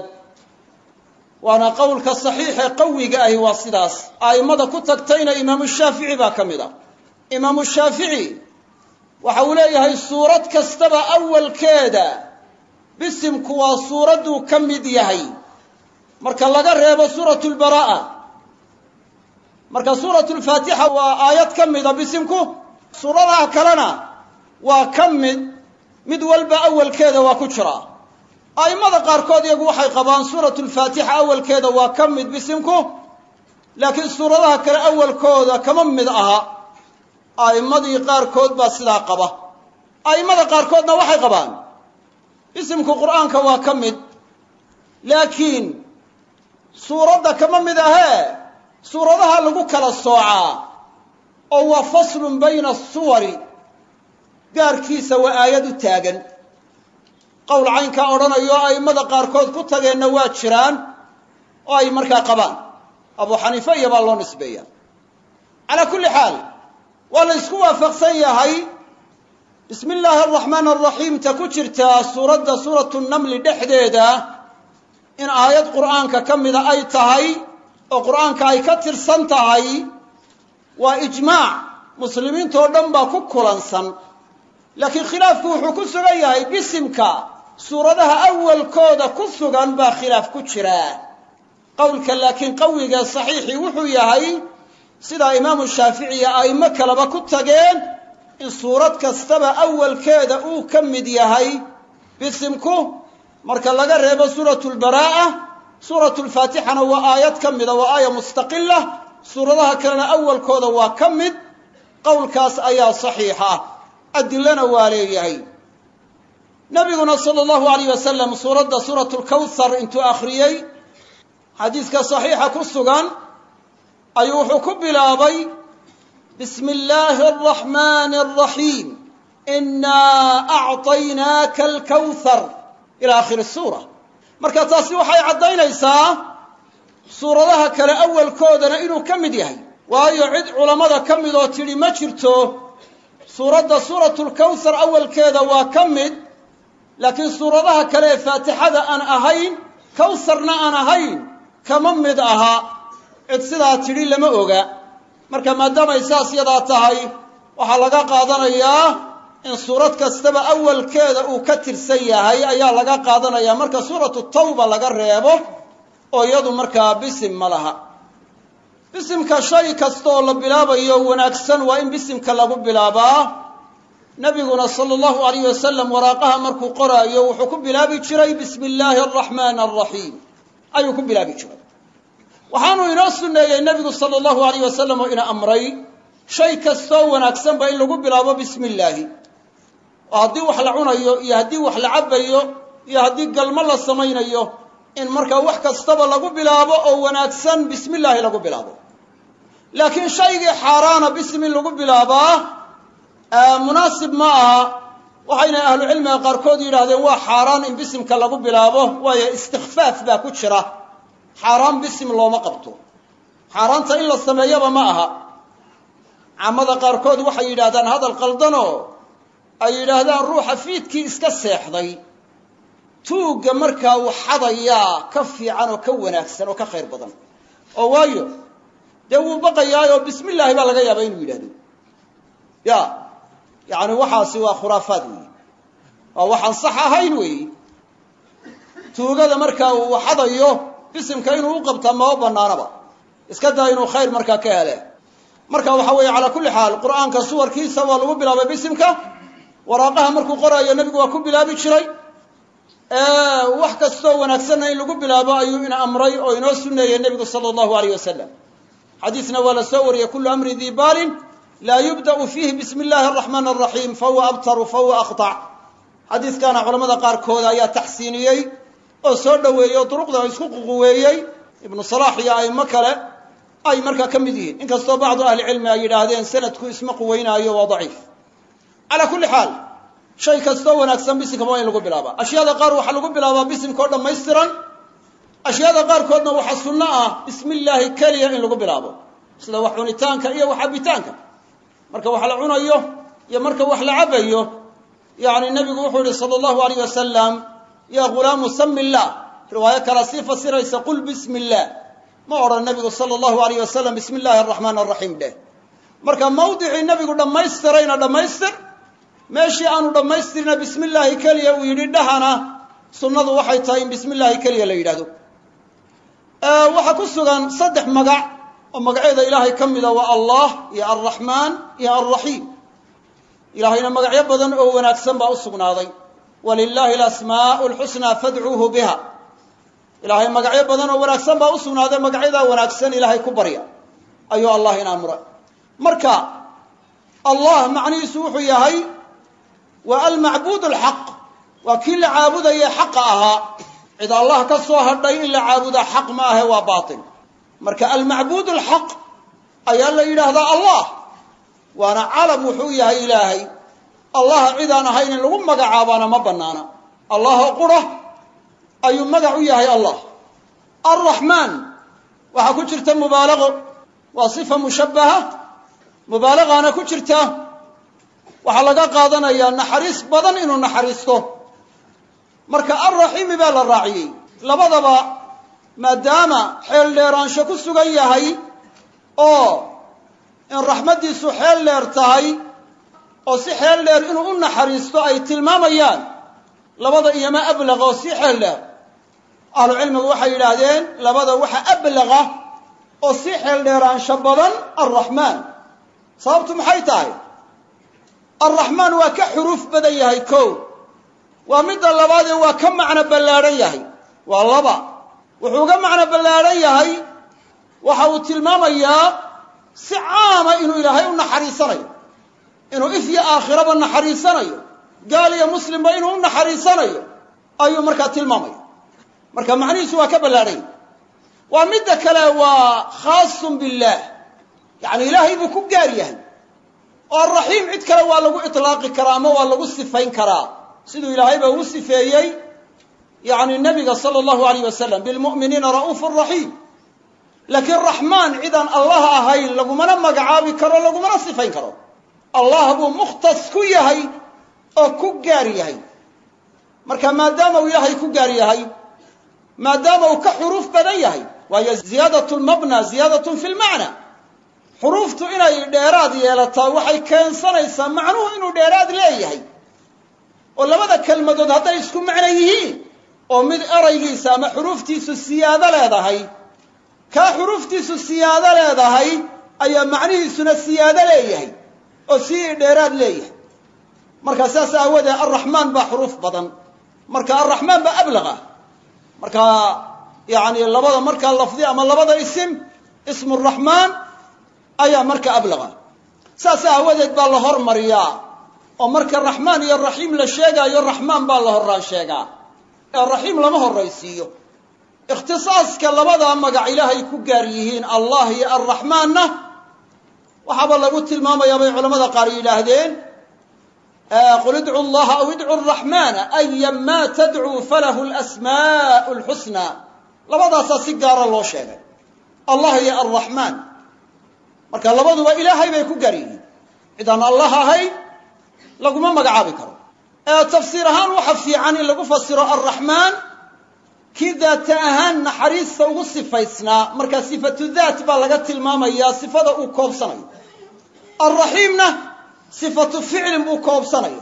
waana qowlka saxiix ee qawiga ahi waa sidaas a'immada ku tagtayna imaamu shaafici baa ka mid ah imaamu shaafici waxa uu leeyahay suurad kastaba awalkeeda bisimku waa suuradduu ka mid yahay marka laga reebo suuratu lbaraa'a marka suuratu lfaatixa waa aayad ka mida bisimku suuradaha kalena waa ka mid mid walba awalkeeda waa ku jira a'immada qaarkood iyagu waxay qabaan suuratu lfaatixa awalkeeda waa ka mid bisimku laakiin suuradaha kale awalkooda kama mid aha a'immadii qaarkood baa sidaa qaba a'immada qaarkoodna waxay qabaan bisimku qur'aanka waa ka mid laakiin suuradda kama mid ahee suuradaha lagu kala soocaa oo waa faslun bayna asuwari gaarkiisa waa aayad u taagan qowl caynkaa odhanayo a'immada qaarkood ku tageenna waa jiraan oo ay markaa qabaan abu xaniifa iyo baa loo nisbeeya calaa kulli xaal waa la isku waafaqsan yahay bismi illaahi araxmaani araxiim ta ku jirtaa suuradda suuratu namli dhexdeeda in aayad qur'aanka ka mida ay tahay oo qur'aanka ay ka tirsan tahay waa ijmaac muslimiintoo dhan baa ku kulansan laakiin khilaafku wuxuu ku sugan yahay bisimka suuradaha awalkooda ku sugan baa khilaaf ku jira qowlka laakiin qawiga saxiixi wuxuu yahay sida imaamu shaafici iyo a'immo kaleba ku tageen in suurad kastaba awalkeeda uu ka mid yahay bisimku marka laga reebo suuratu lbaraa'a suuratu lfaatixana waa aayad ka mida waa aaya mustaqila suuradaha kalena awalkooda waa ka mid qowlkaas ayaa saxiixa adilana waa leeyahay nabiguna sala allahu alayh wasalam suuradda suuratu lkawthar intuu akhriyey xadiiska saxiixa ku sugan ayuu wuxuu ku bilaabay bismi illaahi araxmaani araxiim innaa acطaynaaka alkawthar ila aakhiri suura marka taasi waxay caddaynaysaa suuradaha kale awalkoodana inuu ka mid yahay waayo cid culammada ka mid oo tidhi ma jirto suuradda suuratu lkawthar awalkeeda waa ka mid laakiin suuradaha kale ee faatixada aan ahayn kawtharna aan ahayn kama mid aha cid sidaa tidhi lama oga marka maadaamay saas yadaa tahay waxaa laga qaadanayaa in suurad kastaba awalkeeda uu ka tirsan yahay ayaa laga qaadanayaa marka suuratu tawba laga reebo oo iyadu markaa bisim ma laha bisimka shay kasta oo la bilaabayo wanaagsan waa in bisimka lagu bilaabaa nabiguna sala allahu alayh wasalam waraaqaha markuu qoraayo wuxuu ku bilaabi jiray bismi illaahi araxmaani araxiim ayuu ku bilaabi jiray waxaanuu inoo sunneeyey nebigu sala allahu alayh wasalam oo ina amray shay kastoo wanaagsanba in lagu bilaabo bismi illaahi oo haddii wax la cunayo iyo haddii wax la cabbayo iyo haddii galmo la samaynayo in markaa wax kastaba lagu bilaabo oo wanaagsan bismi illaahi lagu bilaabo laakiin shaygii xaaraana bisim in lagu bilaabaa munaasib ma aha waxayna ahlucilmiga qaarkood yidhaahdeen waa xaaraan in bisimka lagu bilaabo waayo istikfaaf baa ku jira xaaraan bisim looma qabto xaaraanta in la sameeyaba ma aha caamada qaarkood waxay yidhaahdaan hadal qaldanoo ay yidhaahdaan ruuxa fiidkii iska seexday tuugga markaa uu xadayaa ka fiican oo ka wanaagsan oo ka khayr badan oo waayo dee wuu baqayaayoo bismi illaahi baa laga yaabaa inuu yidhahdo ya yacni waxaasi waa khuraafaad weeye waa waxaan sax ahayn weeye tuugada markaa uu xadayo bisimka inuu u qabtaa maba bannaanaba iska daa inuu khayr markaa ka hele marka waxa weeye calaa kulli xaal qur'aanka suwarkiisa waa lagu bilaabay bisimka waraaqaha markuu qoraayo nebigu waa ku bilaabi jiray wax kastoo wanaagsanna in lagu bilaabo ayuu ina amray oo inoo sunneeyey nebigu sala allahu alayh wasalam xadiisna waa la soo wariyey kullu amri dii baalin laa yubda'u fiihi bismi illaahi araxmaan araxiim fahuwa abtaru fahuwa aqtac xadiiskaana culamada qaarkood ayaa taxsiiniyey oo soo dhoweeyey oo duruqda isku ququweeyey ibnu salaax iyo a'imo kale ay markaa ka mid yihiin inkastoo bacdu ahli cilmi ay yidhaahdeen sanadku isma quweynaayo waa daciif calaa kulli xaal shay kastoo wanaagsan bisimka waa in lagu bilaabaa ashyaada qaar waxaa lagu bilaabaa bisimkao dhammaystiran ashyaada qaarkoodna waxaa sunno ah bismi illaahi keliya in lagu bilaabo sida wax cunitaanka iyo wax cabitaanka marka wax la cunayo iyo marka wax la cabayo yacni nebigu wuxuu yihi sala allahu alayh wasalam yaa ghulaamu sami illah riwaayo kala sii fasiraysa qul bismi illah ma odhan nebigu sala allahu alayh wasalam bismi illaahi araxmaan araxiim dheh marka mawdicii nebigu dhammaystirayna dhammaystir meeshii aanu dhammaystirna bismi illaahi keliya uu yidhi dhahana sunnadu waxay tahay in bismi illaahi keliya la yidhahdo waxaa ku sugan saddex magac oo magacyada ilaahay ka mida waa allah iyo alraxmaan iyo alraxiim ilaahayna magacyo badan oo wanaagsan baa u sugnaaday walilaahi alasmaa'u alxusnaa fadcuuhu biha ilaahay magacyo badan oo wanaagsan baa u sugnaaday magacyadaa wanaagsan ilaahay ku barya ayuu allah in amray marka allah macnihiisu wuxuu yahay waa almacbuud alxaq waa kii la caabudayay xaqa ahaa cid allah ka soo hadhay in la caabudaa xaq ma ahe waa baatil marka almacbuud alxaq ayaa la yidhaahdaa allah waana calam wuxuu yahay ilaahay allah cidaan ahayn in lagu magacaabaana ma bannaana allah oo qura ayuu magac u yahay allah alraxmaan waxaa ku jirta mubaalaqo waa sifa mushabbaha mubaalaqaana ku jirta waxaa laga qaadanayaa naxariis badan inuu naxariisto marka alraxiimi baa la raaciyey labadaba maadaama xeel dheeraansho ku sugan yahay oo in raxmaddiisu xeel dheer tahay oo si xeel dheer inuu u naxariisto ay tilmaamayaan labada iyoma ablaqa oo si xeel dheer ahlu cilmigu waxay yidhaahdeen labada waxa ablaqa oo si xeel dheeraansho badan alraxmaan sababtu maxay tahay alraxmaan waa ka xuruuf badan yahay kow waa midda labaadee waa ka macno ballaadhan yahay waa laba wuxuu uga macno ballaadhan yahay waxa uu tilmaamayaa si caama inuu ilaahay u naxariisanayo inuu ifya aakhiraba naxariisanayo gaal iyo muslimba inuu u naxariisanayo ayuu markaa tilmaamaya marka macnihiisu waa ka ballaadhay waa midda kale waa khaasun billaah yacni ilaahay buu ku gaar yahay oo arraxiim cid kale waa lagu itlaaqi karaa ama waa lagu sifayn karaa siduu ilaahayba ugu sifeeyey yacni nebiga sala allahu alayh wasalam bilmu'miniina ra'uufu raxiim laakiin raxmaan cidaan allah ahayn lagumana magacaabi karo lagumana sifayn karo allah buu mukhtas ku yahay oo ku gaar yahay marka maadaama uu ilaahay ku gaar yahay maadaama uu ka xuruuf badan yahay waayo ziyaadatu lmabna ziyaadatun fi lmacna xuruuftu inay dheeraad yeelataa waxay keensanaysaa macnuhu inuu dheeraad leeyahay oo labada kelmadood hadday isku macno yihiin oo mid eraygiisa ama xuruuftiisu siyaado leedahay kaa xuruuftiisu siyaado leedahay ayaa macnihiisuna siyaado leeyahay oo sii dheeraad leeyahay marka saas aawadeed arraxmaan baa xuruuf badan marka arraxmaan baa ablaga marka yacni labada markaa lafdi ama labada isim ismu raxmaan ayaa marka ablaga saas aawadeed baa la hormariyaa oo marka raxmaan iyo raxiim la sheegaayo raxmaan baa la horaan sheegaa ee raxiim lama horraysiiyo ikhtisaaska labada magac ilaahay ku gaar yihiin allah iyo arraxmaanna waxaaba lagu tilmaamayaa bay culamada qaar yidhaahdeen qul idcu allaha aw idcu araxmaana ayan maa tadcuu falahu alasmaa'u alxusnaa labadaasaa si gaara loo sheegay allah iyo arraxmaan marka labaduba ilaahay bay ku gaar yihiin cidaan allah ahayn laguma magacaabi karo ee tafsiir ahaan waxa fiican in lagu fasiro arraxmaan kii daata ahaan naxariista ugu sifaysnaa marka sifatu daat baa laga tilmaamayaa sifada uu koobsanayo arraxiimna sifatu ficlin buu koobsanaya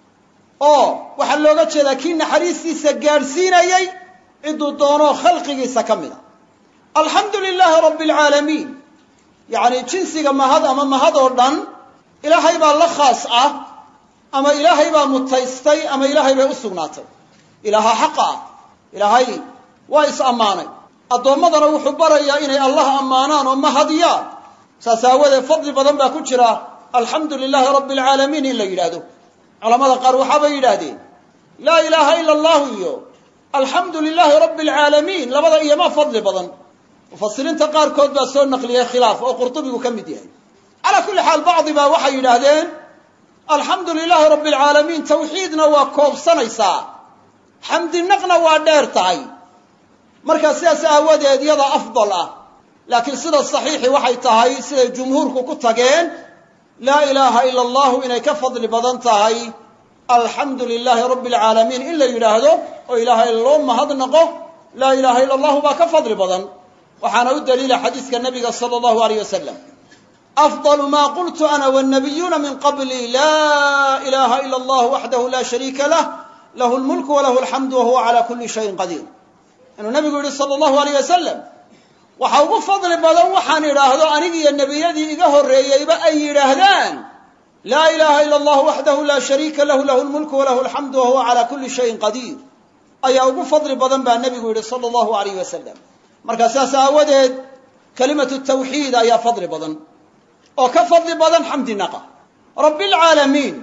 oo waxaa looga jeedaa kii naxariistiisa gaadhsiinayay ciduu doono khalqigiisa ka mida alxamdu lilaahi rabbi alcaalamiin yacni jinsiga mahad ama mahad oo dhan ilaahay baa la khaas ah ama ilaahay baa mutaystay ama ilaahay bay u sugnaatay ilaaha xaqa ah ilaahay waa is ammaanay addoommadana wuxuu barayaa inay allah ammaanaan oo mahadiyaan saas aawadeed fadli badan baa ku jira alxamdu lilaahi rabbi alcaalamiin in la yidhaahdo culamada qaar waxaabay yidhaahdeen laa ilaaha ila allahu iyo alxamdu lilaahi rabbi alcaalamiin labada iyoma fadli badan mufasiriinta qaarkood baa soo naqliyey khilaaf oo qurtubigu ka mid yahay calaa kulli xaal bacdi baa waxay yidhaahdeen alxamdu lilaahi rabbi alcaalamiin tawxiidna waa koobsanaysaa xamdinaqna waa dheer tahay markaa sidaas aawadeed iyada afdal ah laakiin sida saxiixi waxay tahay siday jumhuurku ku tageen laa ilaaha ila allahu inay ka fadli badan tahay alxamdu lilaahi rabbi alcaalamiin in la yidhaahdo oo ilaahay loo mahadnaqo laa ilaaha ila allahu baa ka fadli badan waxaana u daliila xadiiska nabiga sala allahu alayh wasalam afdalu maa qultu ana wannabiyuuna min qabli laa ilaaha ila allah waxdahu laa shariika lah lahu lmulku walahu alxamdu wahuwa calaa kulli shayin qadiir inuu nabigu yihi sala allahu alayh wasalam waxa ugu fadli badan waxaan idhaahdo anigiiyo nebiyadii iga horreeyeyba ay yidhaahdaan laa ilaaha ila allah waxdahu laa shariika lahu lahu lmulku walahu alxamdu wahuwa calaa kulli shayin qadiir ayaa ugu fadli badan baa nebigu yidhi sala allahu alayh wasalam marka saas aawadeed kelimatu tawxiid ayaa fadli badan oo ka fadli badan xamdinaqa rabbialcaalamiin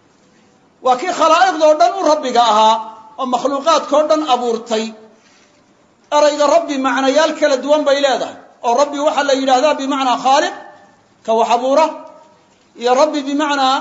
waa kii khalaa'iqdoo dhan u rabbiga ahaa oo makhluuqaadkao dhan abuurtay erayga rabbi macnayaal kala duwan bay leedahay oo rabbi waxaa la yidhaahdaa bimacnaa khaaliq ka wax abuura iyo rabbi bimacnaa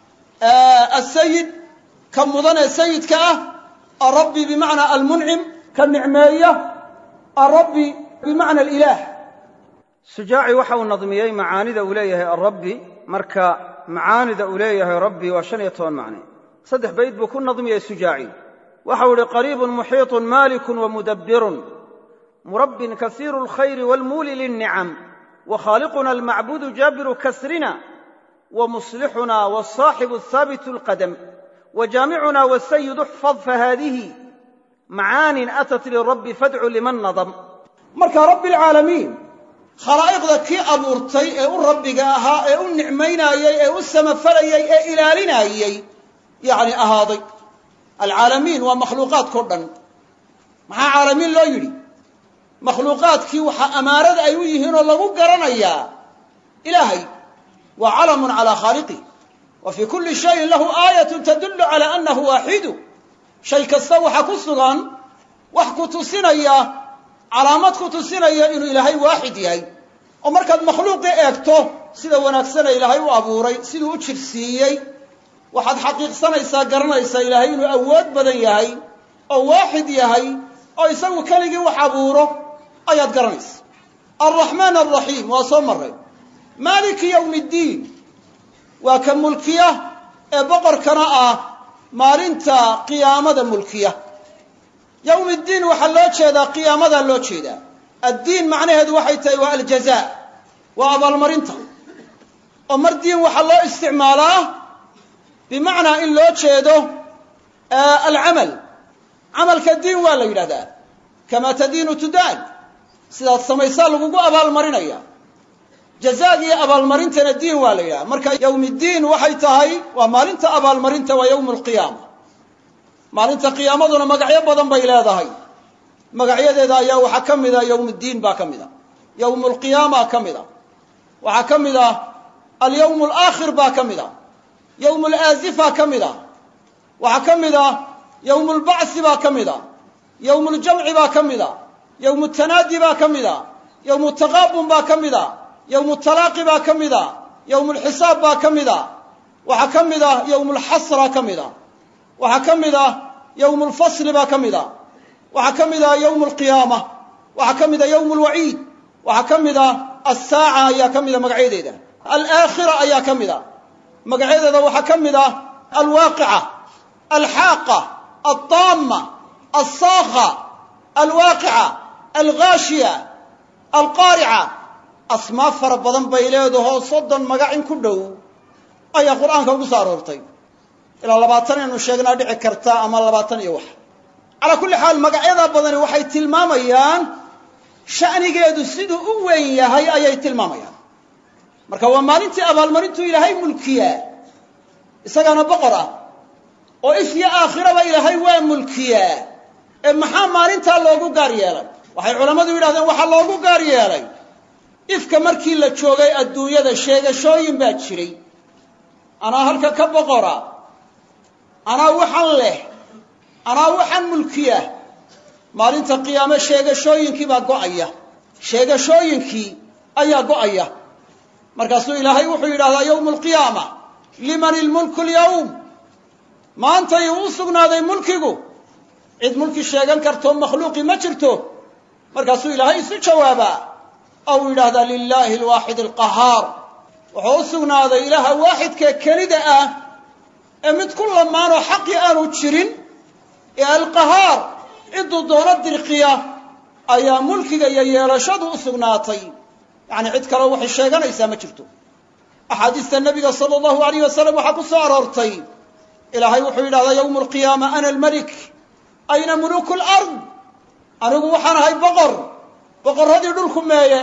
asayid ka mudan ee sayidka ah arabbi bimacnaa almuncim ka nicmeeya arabbi bimacna alilaah sujaaci waxa uu nadmiyey macaanida uu leeyahay arabbi marka macaanida uu leeyahay rabbi waa shan iyo toban macne saddex bayd buu ku nadmiyey sujaaci waxau ihi qariibun muxiiطun maalikun wamudabbirun murabbin kasiiru اlkhayri wاlmuuli liلnicam wakhaaliquna almacbudu jaabiru kasrina wamuslixuna wالصaaxibu haabitu اlqadam wajaamicuna wاsayidu اxfad fahaadihi macaanin atat lirabbi fadcu liman nadam marka rabbi اlcaalamiin khalaa'iqda kii abuurtay ee u rabbiga ahaa ee u nicmaynaayey ee u samafalayey ee ilaalinaayey yacni ahaaday alcaalamiin waa makhluuqaadkao dhan maxaa caalamiin loo yidhi makhluuqaadkii waxaa amaarada ay u yihiin oo lagu garanayaa ilaahay waa calamun calaa khaaliqih wa fii kulli shayin lahu aayatun tadullu calaa annahu waaxidu shay kasta waxa ku sugan wax ku tusinaya calaamad ku tusinaya inuu ilaahay waaxid yahay oo markaad makhluuqii eegto sida wanaagsana ilaahay u abuuray siduu u jirsiiyey waxaad xaqiiqsanaysaa garanaysaa ilaahay inuu awood badan yahay oo waaxid yahay oo isagu keligii wax abuuro ayaad garanaysa alraxmaan alraxiim waa soo maray maaliki yowmi ddiin waa ka mulkiya ee boqorkana ah maalinta qiyaamada mulkiya yowmi ddiin waxaa loo jeedaa qiyaamadaa loo jeedaa addiin macnaheedu waxay tahay waa aljazaa waa abaalmarinta oo mar diin waxaa loo isticmaalaa bimacnaa in loo jeedo alcamal camalka diin waa la yidhahdaa kamaa tadiinu tudaan sidaad samaysaa lagugu abaalmarinaya jazaag iyo abaalmarintana diin waa la yidhahda marka yowmi ddiin waxay tahay waa maalinta abaalmarinta waa yowmu alqiyaama maalinta qiyaamaduna magacyo badan bay leedahay magacyadeeda ayaa waxaa ka mid a yowm ddiin baa ka mid a yowmu alqiyaama ka mid a waxaa ka mid ah alyowm alaakhir baa ka mid a yowm alaazifa ka mid a waxaa ka mid ah yowm albacsi baa ka mid a yowm aljamci baa ka mid a yowm altanaadi baa ka mid a yowm altaqaabun baa ka mid a yowm altalaaqi baa ka mid a yowm alxisaab baa ka mid a waxaa ka mid ah yowm alxasra ka mid a waxaa ka mid ah yowm alfasli baa ka mid a waxaa ka mid ah yowm alqiyaama waxaa ka mid ah yowm alwaciid waxaa ka mid ah assaaca ayaa ka mid a magacyadeeda alaakhira ayaa ka mid a magacyadeeda waxaa ka mid ah alwaaqica alxaaqa altaama alsaakha alwaaqica alghaashiya alqaarica asmaa fara badan bay leedahoo soddon magac in ku dhow ayaa qur'aanka ugu soo aroortay ilaa labaatan inaynu sheegnaa dhici karta ama labaatan iyo wax calaa kulli xaal magacyadaa badani waxay tilmaamayaan sha'nigeedu siduu u weyn yahay ayay tilmaamayaan marka waa maalintii abaalmarintuu ilaahay mulkiyaa isagaana boqor ah oo if iyo aakhiraba ilaahay waa mulkiyaa ee maxaa maalintaa loogu gaar yeelay waxay culammadu yidhahdeen waxaa loogu gaar yeelay ifka markii la joogay adduunyada sheegashooyin baa jiray anaa halka ka boqora anaa waxan leh anaa waxan mulkiya maalinta qiyaame sheegashooyinkii baa go'aya sheegashooyinkii ayaa go'aya markaasuu ilaahay wuxuu yidhahdaa yowmu alqiyaama liman ilmulku alyawm maantay u sugnaaday mulkigu cid mulki sheegan kartoo makhluuqi ma jirto markaasuu ilaahay isu jawaabaa ou yidhaahdaa lilaahi alwaaxid alqahaar wuxuu u sugnaaday ilaaha waaxidkee kelida ah ee mid ku lamaanoo xaqii aanu jirin ee alqahaar cidduu doono dirqiya ayaa mulkiga iyo yeelashadu u sugnaatay yacni cid kaleo waxay sheeganaysaa ma jirto axaadiista nebiga sala allahu alayh wasalam waxaa ku soo aroortay ilaahay wuxuu yidhahdaa yowmu alqiyaama ana almalik ayna muluuku alard anigu waxaan ahay boqor boqorradii dhulku meeye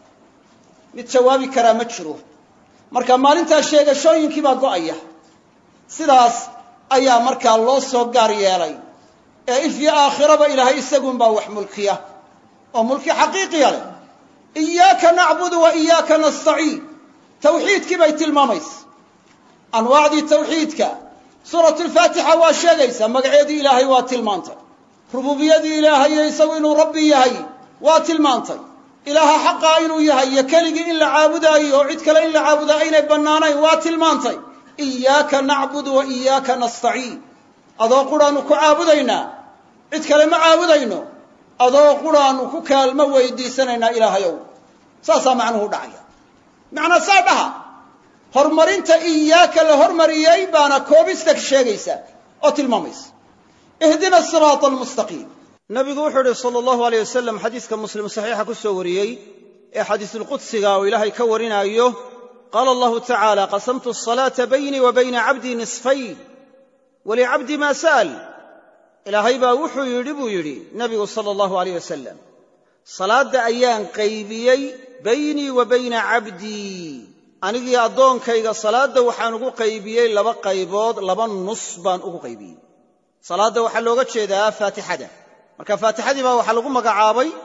mid jawaabi karaa ma jiro marka maalintaa sheegashooyinkii baa go'aya sidaas ayaa markaa loo soo gaar yeelay ee if iyo aakhiraba ilaahay isagunbaa wax mulkiya oo mulki xaqiiqiya leh iyaaka nacbudu wa iyaaka nastaciin tawxiidkii bay tilmaamaysa anwaacdii tawxiidka suuratu alfaatixa waa sheegaysaa magaceedii ilaahay waa tilmaantay rububiyadii ilaahay iyo isagu inuu rabbi yahay waa tilmaantay ilaaha xaqaa inuu yahay iyo keligii in la caabudaayo oo cid kale in la caabudaa aynay bannaanayn waa tilmaantay iyaaka nacbudu wa iyaaka nastaciin adoo quraannu ku caabudaynaa cid kale ma caabudayno adoo quraannu ku kaalmo weydiisanaynaa ilaahayow saasaa macnuhu dhacaya macnaa saa dhaha horumarinta iyaaka la hormariyey baana koobista sheegaysa oo tilmaamaysa ihdina asiraata almustaqiim nabigu wuxuu ihi sala allahu alayh wasalam xadiiska muslim saxiixa ku soo wariyey ee xadiisulqudsiga oo ilaahay ka warinaayo qaala allahu tacaala qasamtu asalaata baynii wa bayna cabdii nisfayn walicabdi maa sa'al ilaahay baa wuxuu yidhi buu yidhi nebigu sala allahu alayh wasalam salaadda ayaan qaybiyey baynii wa bayna cabdii anigii addoonkayga salaadda waxaan ugu qaybiyey laba qaybood laba nus baan ugu qaybiyey salaadda waxaa looga jeedaa faatixada marka faatixadii baa waxaa lagu magacaabay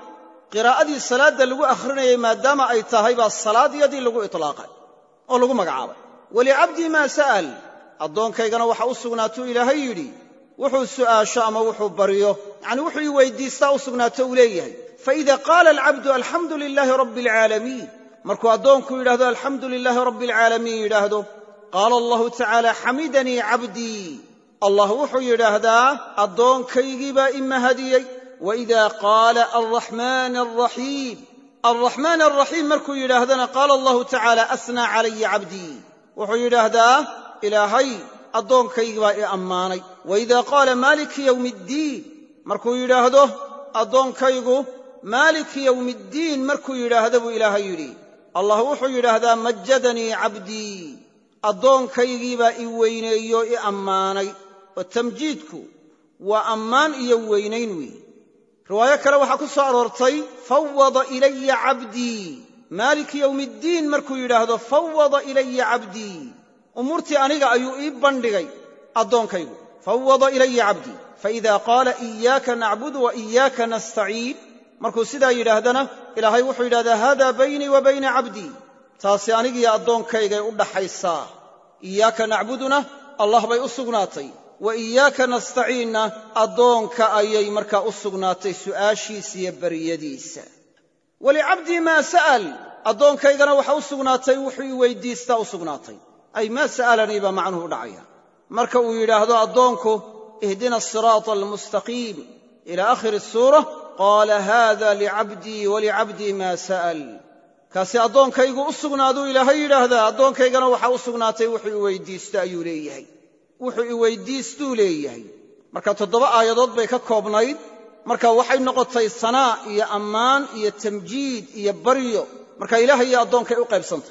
qiraa'adii salaadda lagu akhrinayay maadaama ay tahay baa salaadyadii lagu itlaaqay oo lagu magacaabay walicabdii maa sa'al addoonkaygana waxa u sugnaatuu ilaahay yidhi wuxuu su'aasho ama wuxuu baryo yacni wuxuu i weyddiistaa u sugnaato uu leeyahay faida qaala alcabdu alxamdu lilaahi rabbi alcaalamiin markuu addoonku yidhahdo alxamdu lilaahi rabbi alcaalamiin yidhaahdo qaala allahu tacaala xamidanii cabdii allah wuxuu yidhaahdaa addoonkaygii baa i mahadiyey waida qaala alraxmaan alraxiim alraxmaan alraxiim markuu yidhaahdana qaala allahu tacaala asnaa calaya cabdii wuxuu yidhaahdaa ilaahay addoonkaygii baa i ammaanay waida qaala maaliki yowmi ddiin markuu yidhaahdo addoonkaygu maaliki yowmi ddiin markuu yidhaahdo buu ilaahay yidhi allah wuxuu yidhaahdaa majadanii cabdii addoonkaygii baa i weyneeyo i ammaanay oo tamjiidku waa ammaan iyo weynayn weeye riwaayo kale waxaa ku soo aroortay fawwada ilaya cabdii maaliki yowmi ddiin markuu yidhaahdo fawwada ilaya cabdii umuurtii aniga ayuu ii bandhigay addoonkaygu fawwada ilaya cabdii faida qaala iyaaka nacbudu wa iyaaka nastaciin markuu sidaa yidhaahdana ilaahay wuxuu yidhahdaa hada baynii wa bayna cabdii taasi anigiyo addoonkaygaay u dhaxaysaa iyaaka nacbuduna allah bay u sugnaatay wa iyaaka nastaciinna addoonka ayay markaa u sugnaatay su'aashiisa iyo baryadiisa walicabdii maa sa'al addoonkaygana waxa u sugnaatay wuxuu i weyddiistaa u sugnaatay ay maa sa'alanii baa macnuhu u dhacaya marka uu yidhaahdo addoonku ihdina asiraata almustaqiim ila aakhiri suura qaala haada licabdii walicabdii maa sa'al kaasi addoonkaygu u sugnaaduu ilaahay yidhaahdaa addoonkaygana waxaa u sugnaatay wuxuu i weyddiisto ayuu leeyahay wuxuu i weyddiistuu leeyahay marka toddoba aayadood bay ka koobnayd marka waxay noqotay sanaa iyo ammaan iyo tamjiid iyo baryo marka ilaahay iyo addoonkay u qaybsantay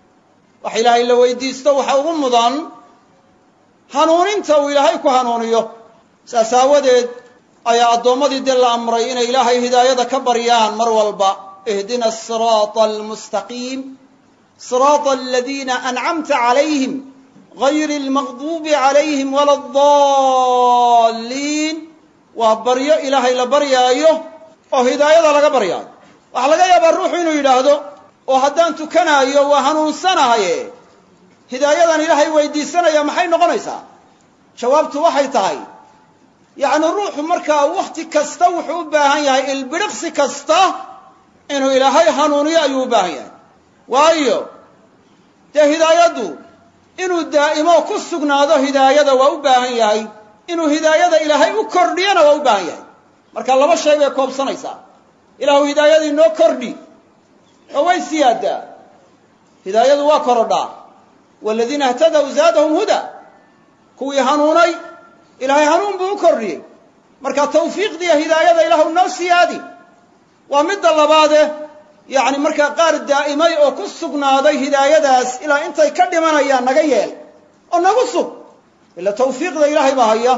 wax ilaahay la weyddiisto waxa ugu mudan hanuuninta uu ilaahay ku hanuuniyo saas aawadeed ayaa addoommadii dee la amray inay ilaahay hidaayada ka baryaan mar walba ihdina asiraata almustaqiim siraata aladiina ancamta calayhim gayri almaqduubi calayhim wala addaalliin waa baryo ilaahay la baryaayo oo hidaayada laga baryaayo waxaa laga yaabaa ruuxu inuu yidhaahdo oo haddaan tukanaayo waa hanuunsanahaye hidaayadan ilaahay weyddiisanaya maxay noqonaysaa jawaabtu waxay tahay yacni ruuxu markaa wakhti kasta wuxuu u baahan yahay ilbidhiqsi kasta inuu ilaahay hanuuniyo ayuu u baahan yahay waayo dee hidaayaddu inuu daa'imo ku sugnaado hidaayada waa u baahan yahay inuu hidaayada ilaahay u kordhiyana waa u baahan yahay marka laba shay bay koobsanaysaa ilaahu hidaayadii noo kordhi oo way siyaaddaa hidaayadu waa korodhaa waaladiina ihtadaw zaadahum huda kuwii hanuunay ilaahay hanuun buu u kordhiyey marka tawfiiqdiiyo hidaayada ilaahu noo siyaadi waa midda labaade yacni markaa qaar daa'imay oo ku sugnaaday hidaayadaas ilaa intay ka dhimanayaan naga yeel oo nagu sug ila tawfiiqda ilaahay baa haya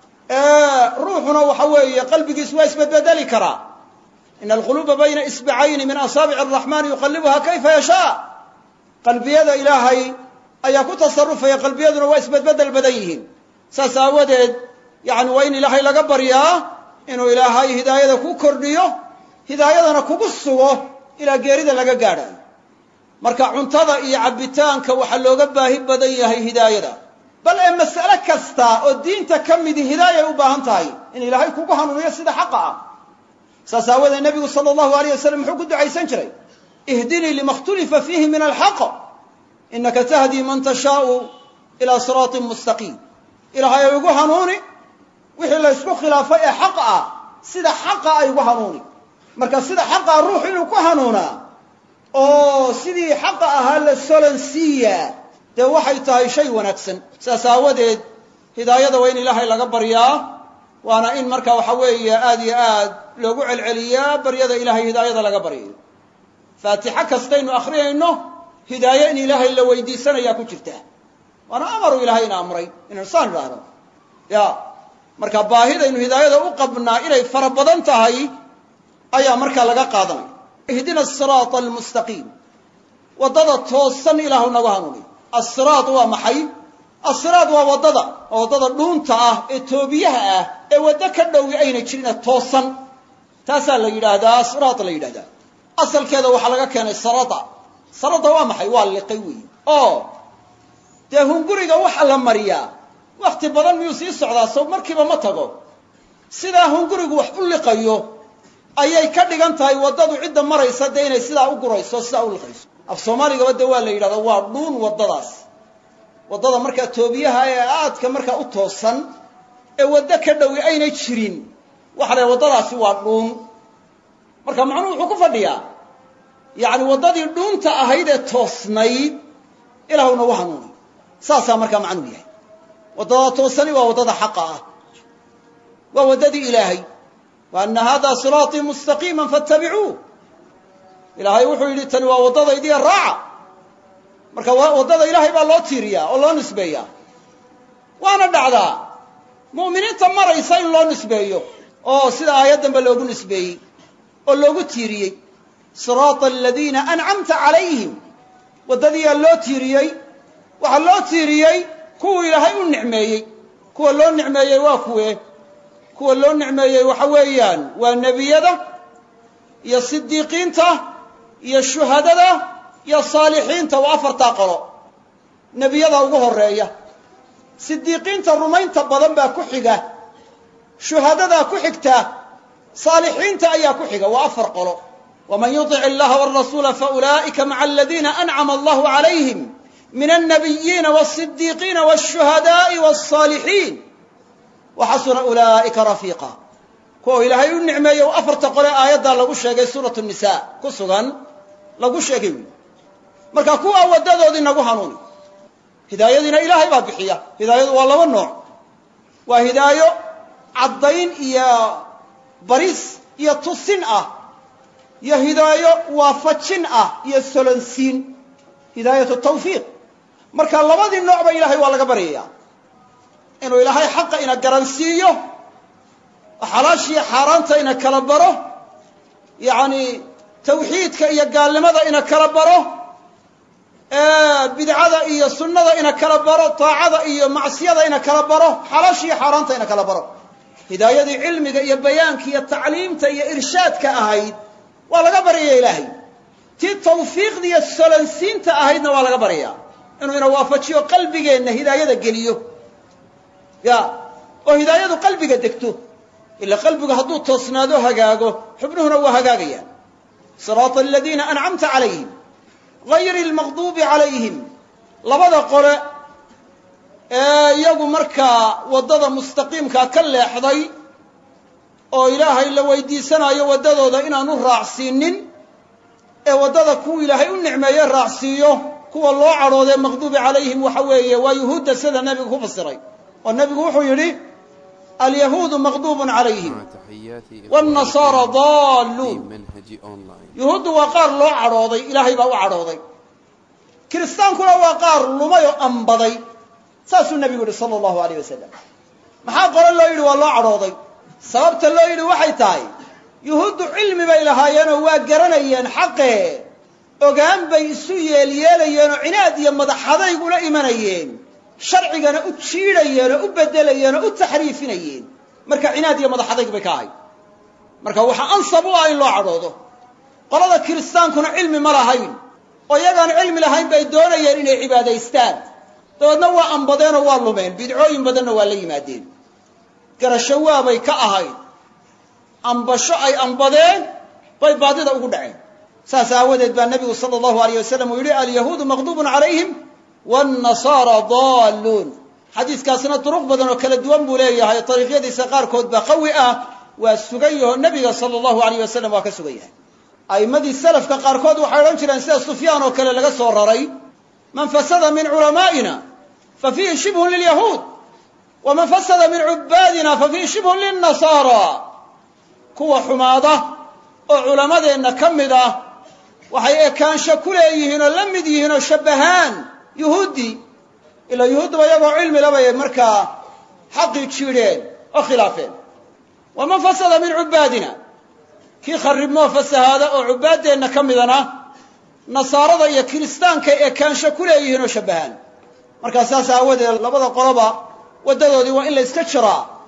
ee ruuxuna waxa weeye qalbigiis waa isbedbedeli karaa ina alquluuba bayna isbacayni min asaabici araxmaani yuqallibuha kayfa yashaa qalbiyada ilaahay ayaa ku tasarufaya qalbiyaduna waa isbedbeddel badan yihiin saas aawadeed yacni waa in ilaahay laga baryaa inuu ilaahay hidaayada ku kordhiyo hidaayadana kugu sugo ilaa geerida laga gaadhayo marka cuntada iyo cabbitaanka waxaa looga baahi badan yahay hidaayada bal ee mas'ale kasta oo diinta ka midi hidaayay u baahan tahay in ilaahay kugu hanuuniyo sida xaqa ah saas aawadeed nebigu sala allahu alayh wasalam muxuu ku ducaysan jiray ihdinii lima khtulifa fiihi min alxaq inaka tahdii man tashaau ilaa siraatin mustaqiim ilaahay ay igu hanuuni wixii la ysku khilaafay ee xaq ah sida xaqa ay igu hanuuni marka sida xaqa ruux inuu ku hanuunaa oo sidii xaqa ahaa la solansiiyaa dee waxay tahay shay wanaagsan saas aawadeed hidaayada waa in ilaahay laga baryaa waana in marka waxa weeye aad iyo aad loogu celceliyaa baryada ilaahay hidaayada laga baryayo faatixo kastaynu akhriyayno hidaaye in ilaahay la weydiisanayaa ku jirta waana amaru ilaahay ina amray inaynu saan idhaahno ya marka baahidaynu hidaayada u qabnaa inay fara badan tahay ayaa markaa laga qaadanaya ihdina asiraata almustaqiim waddada toosan ilaahu nagu hanuuniy asiraat waa maxay asiraat waa waddada waa waddada dhuunta ah ee toobiyaha ah ee waddo ka dhowi ayna jirine toosan taasaa la yidhaahdaa siraat la yidhahdaa asalkeeda waxaa laga keenay sarada sarada waa maxay waa liqay weeye oo dee hunguriga waxa la mariyaa wakti badan miyuu sii socdaa soo markiiba ma tago sidaa hungurigu wax u liqayo ayay ka dhigan tahay waddadu cidda maraysa dee inay sidaa u gurayso sidaa u liqayso af soomaaligaba dee waa la yidhahdaa waa dhuun waddadaas waddada markaa toobiyaha ee aadka markaa u toosan ee waddo ka dhowi aynay jirin waxa la waddadaasi waa dhuun marka macnuhu wuxuu ku fadhiyaa yacni waddadii dhuunta ahayd ee toosnayd ilaahuna u hanuuni saasaa markaa macnuhu yahay waddada toosani waa waddada xaqa ah waa waddadii ilaahay wa anna haadaa siraatii mustaqiiman fattabicuuh ilaahay wuxuu yidhi tani waa waddadaydiiya raaca marka waddada ilaahay baa loo tiiriyaa oo loo nisbeeyaa waana dhacdaa mu'miniinta maraysa in loo nisbeeyo oo sida aayaddanba loogu nisbeeyey oo loogu tiiriyey siraata aladiina ancamta calayhim waddadiiyaa loo tiiriyey waxaa loo tiiriyey kuwuu ilaahay u nicmeeyey kuwa loo nicmeeyey waa kuwe kuwa loo nicmeeyey waxa weeyaan waa nebiyada iyo sidiiqiinta iyo shuhadada iyo saalixiinta waa afartaa qolo nebiyada ugu horeeya sidiiqiinta rumaynta badan baa ku xiga shuhadadaa ku xigta saalixiinta ayaa ku xiga waa afar qolo waman yutic illaha warasuula faulaa'ika maca aladiina ancama allahu calayhim min alnabiyiina wasidiiqiina washuhadaa'i wasaalixiin waxasuna ulaa'ika rafiiqa kuwa ilaahay u nicmeeyo afarta qole aayaddaa lagu sheegay suuratu nisaa ku sugan lagu sheegay marka kuwa waddadoodii nagu hanuuni hidaayadiina ilaahay baa bixiya hidaayadu waa laba nooc waa hidaayo caddayn iyo baris iyo tusin ah iyo hidaayo waafajin ah iyo solonsiin hidaayatu tawfiiq marka labadii noocba ilaahay waa laga baryayaa inuu ilaahay xaqa ina garansiiyo xalaashiyo xaaraanta ina kala baro yacni tawxiidka iyo gaalnimada ina kala baro bidcada iyo sunnada ina kala baro taacada iyo macsiyada ina kala baro xalaashiyo xaaraanta ina kala baro hidaayadii cilmiga iyo bayaanka iyo tacliimta iyo irshaadka ahayd waa laga baryaya ilaahay tii tawfiiqda iyo solansiinta ahaydna waa laga baryaa inuu ina waafajiyo qalbigeenna hidaayada geliyo ya oo hidaayadu qalbiga degto ila qalbigu hadduu toosnaado hagaago xubnuhuna waa hagaagayaan siraata aladiina ancamta calayhim gayri almaqduubi calayhim labada qole ee iyagu markaa waddada mustaqiimkaa ka leexday oo ilaahay la weydiisanayo waddadooda inaanu raacsiinin ee waddada kuwa ilaahay u nicmeeye raacsiiyo kuwa loo cadhoodee maqduubi calayhim waxa weeye waa yuhuudda sida nebigu ku fasiray oo nebigu wuxuu yidhi alyahuudu maqduubun calayhim wاnnasaara daalluun yuhuuddu waa qaar loo cadhooday ilaahay baa u cadhooday kiristaankuna waa qaar lumay oo ambaday saasuu nebigu yidhi sala allahu alayh wasalam maxaa qole loo yidhi waa loo cadhooday sababta loo yidhi waxay tahay yuhuuddu cilmi bay lahaayeenoo waa garanayeen xaqee ogaan bay isu yeelyeelayeen oo cinaad iyo madaxadayg ula imanayeen sharcigana u jiidhayeen oo u beddelayeen oo u taxriifinayeen marka cinaad iyo madaxadayg bay ka ahayd marka waxaa ansab u ah in loo cadhoodo qolada kiristaankuna cilmi ma lahayn oo iyagaan cilmi lahayn bay doonayeen inay cibaadaystaan dabeedna waa ambadeenoo waa lumeen bidcooyin badanna waa la yimaadeen garasho waabay ka ahayd ambasho ay ambadeen bay baadida ugu dhaceen saas aawadeed baa nebigu sala allahu alayh wasalam uu yidhi alyahuudu maqduubun calayhim wاnnasaara daalluun xadiiskaasina duruq badan oo kala duwan buu leeyahay dariiqyadiisa qaarkood baa qawi ah waa sugan yaho nebiga sala allahu alayh wasalam waa ka sugan yahay a'immadii salafka qaarkood waxay odhan jireen sida sufyaan oo kale laga soo raray man fasada min culamaa'ina fa fiihi shibhun lilyahuud waman fasada min cubbaadina fa fiihi shibhun lilnasaara kuwa xumaada oo culammadeenna ka mid ah waxay ekaansho ku leeyihiin oo la mid yihiin oo shabbahaan yuhuuddii ilaa yuhuudduba iyagoo cilmi labay markaa xaqii jiidheen oo khilaafeen waman fasada min cubbaadina kii kharribmoo fasahaada oo cubbaaddeenna ka midana nasaarada iyo kiristaankay ekaansho ku leeyihiin oo shabbahaan markaa saas aawadeed labada qoloba waddadoodii waa in la iska jiraa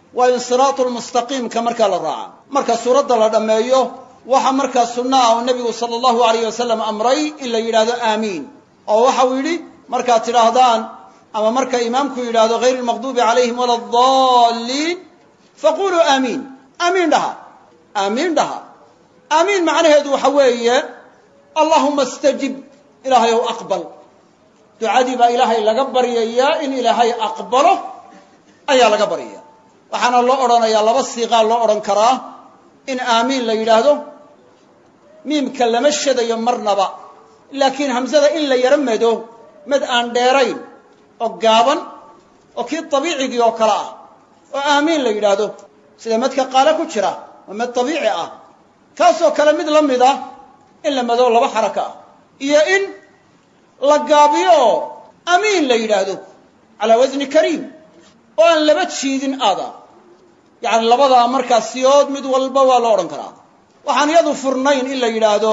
waa in siraatul mustaqiimka markaa la raaca marka suuradda la dhammeeyo waxa markaa sunna ah oo nebigu sala allahu alayh wasalam amray in la yidhaahdo aamiin oo waxau yidhi markaad tidhaahdaan ama marka imaamku yidhaahdo hayri lmaqduubi calayhim wala adaalliin faquluu aamiin aamiin dhaha aamiin dhaha aamiin macnaheedu waxa weeye allahuma istajib ilaahay ow aqbal ducadii baa ilaahay laga baryayaa in ilaahay aqbalo ayaa laga baryaya waxaana loo odhanayaa laba siiqaa loo odhan karaa in aamiin la yidhaahdo miimka lama shadayo marnaba laakiin hamsada in la yaro mado mad aan dheerayn oo gaaban oo kii dabiicigii oo kale ah oo aamiin la yidhaahdo sida madka qaale ku jira waa mad dabiici ah kaasoo kale mid la mid ah in la mado laba xaraka ah iyo in la gaabiyo oo amiin la yidhaahdo calaa wasni kariim oo aan laba jiidin aada yacni labadaa markaa siyood mid walba waa loo odhan karaa waxaan iyadu furnayn in la yidhaahdo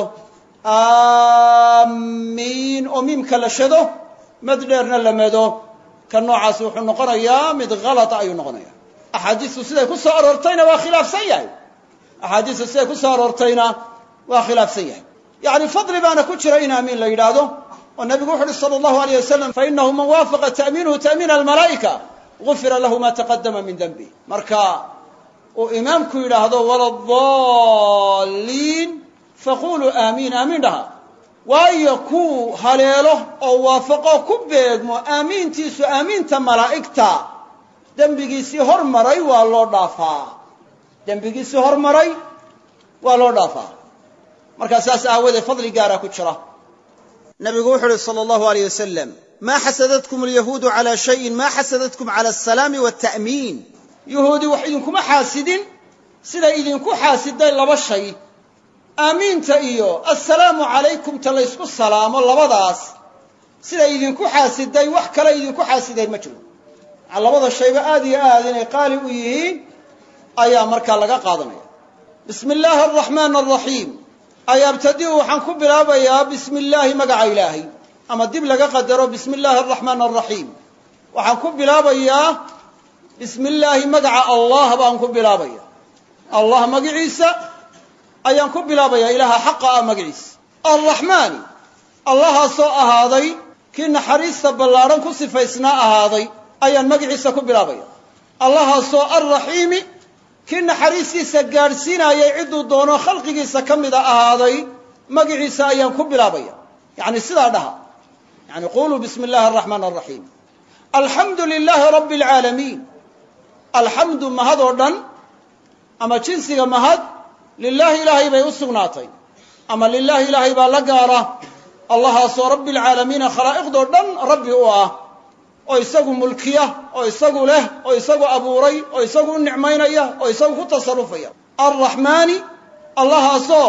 aamiin oo miimka la shado mad dheerna la mado ka noocaasi wuxuu noqonayaa mid halata ayuu noqonaya axaadiistu siday ku soo aroortayna waa khilaafsan yahay axaadiistu siday ku soo aroortayna waa khilaafsan yahay yacni fadli baana ku jira in aamiin la yidhaahdo oo nabigu wuxu uhi sala allahu alayh wasalam fainahu man waafaqa ta'miinuhu ta'miina almalaa'ika gufira lahu ma taqadama min denbi marka uu imaamku yidhaahdo wala daalliin faquluu aamiin aamiin dhaha waayo kuu haleelo oo waafaqo ku beegmo aamiintiisu aamiinta malaa'igta dembigiisii hormaray waa loo dhaafaa dembigiisii hormaray waa loo dhaafaa markaa saas aawadee fadli gaara ku jira nabigu wuxu uhi sala allahu alayh wasalam maa xasadatkum alyahuudu calaa shayin maa xasadatkum cala asalaami waalta'miin yahuudi wax idinkuma xaasidin siday idinku xaasiday laba shay aamiinta iyo assalaamu calaykum ta laysku salaamo labadaas siday idinku xaasiday wax kale idinku xaasiday ma jiro maa labada shayba aad iyo aad inay qaali u yihiin ayaa markaa laga qaadanaya bismi illaahi araxmaan araxiim ayaabtadiu waxaan ku bilaabayaa bismi illaahi magaca ilaahay ama dib laga qadaro bismi illaahi araxmaan araxiim waxaan ku bilaabayaa bismi illaahi magaca allah baan ku bilaabaya allah magaciisa ayaan ku bilaabayaa ilaaha xaqa ah magaciisa arraxmaani allahaasoo ahaaday kii naxariista ballaadhan ku sifaysnaa ahaaday ayaan magaciisa ku bilaabaya allahaasoo arraxiimi kii naxariistiisa gaadhsiinayay cidduu doono khalqigiisa ka mida ahaaday magaciisa ayaan ku bilaabaya yacni sidaa dhaha yani quluu bismi illaahi araxmaan araxiim alxamdu lilaahi rabbi alcaalamiin alxamdu mahad oo dhan ama jinsiga mahad lilaahi ilaahay bay u sugnaatay ama lilaahi ilaahay baa la gaara allahaasoo rabbi alcaalamiina khalaa'iqdoo dhan rabbi u ah oo isagu mulkiya oo isagu leh oo isagu abuuray oo isagu u nicmaynaya oo isagu ku tasarufaya arraxmaani allahaasoo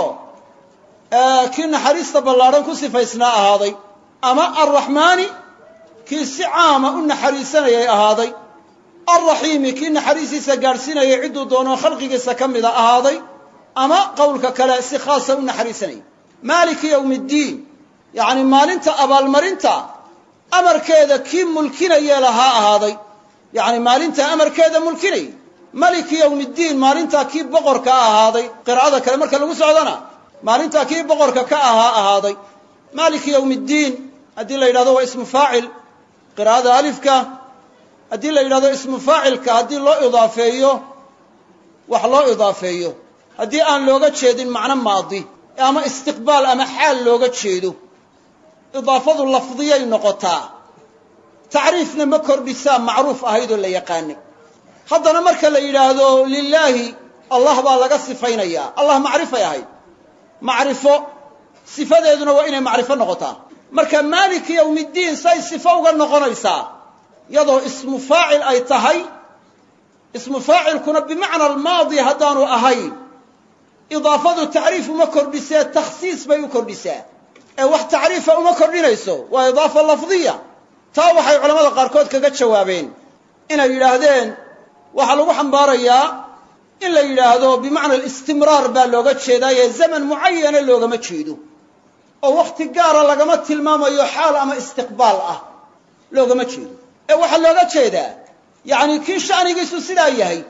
kii naxariista ballaadhan ku sifaysnaa ahaaday ama arraxmaani kii si caama u naxariisanayay ahaaday alraxiimi kii naxariistiisa gaadhsiinayay cidduu doono khalqigiisa ka mida ahaaday ama qowlka kale si khaasa u naxariisanayay maaliki yowmi ddiin yacni maalinta abaalmarinta amarkeeda kii mulkinaya lahaa ahaaday yacni maalinta amarkeeda mulkinayay maliki yowmi ddiin maalintaa kii boqorka ahaaday qiraa'ada kale marka lagu socdana maalintaa kii boqorka ka ahaa ahaaday maaliki yowmi ddiin haddii la yidhahdo waa ismu faacil qiraa'ada alifka haddii la yidhahdo ismu faacilka haddii loo idaafeeyo wax loo idaafeeyo haddii aan looga jeedin macno maadi ama istiqbaal ama xaal looga jeedo idaafadu lafdiyay noqotaa tacriifna ma kordhisaa macruuf ahaydoo la yaqaanay haddana marka la yidhaahdo lilaahi allah baa laga sifaynayaa allah macrifay ahayd macrifo sifadeeduna waa inay macrifo noqotaa marka maaliki yowmiddiin say sifo uga noqonaysaa iyadoo ismu faacil ay tahay ismu faacilkuna bimacna almaadi haddaanu ahayn idaafadu tacriif uma kordhisee takhsiis bay u kordhisaa ee wax tacriifa uma kordhinayso waa idaafa lafdiya taa waxay culamada qaarkood kaga jawaabeen inay yidhaahdeen waxaa lagu xambaarayaa in la yidhaahdo bimacna alistimraar baa looga jeedaaye zaman mucayana loogama jeedo oo wakhti gaara lagama tilmaamayo xaal ama istiqbaal ah loogama jeedo ee waxaa looga jeedaa yacni kii sha'nigiisu sidaa yahay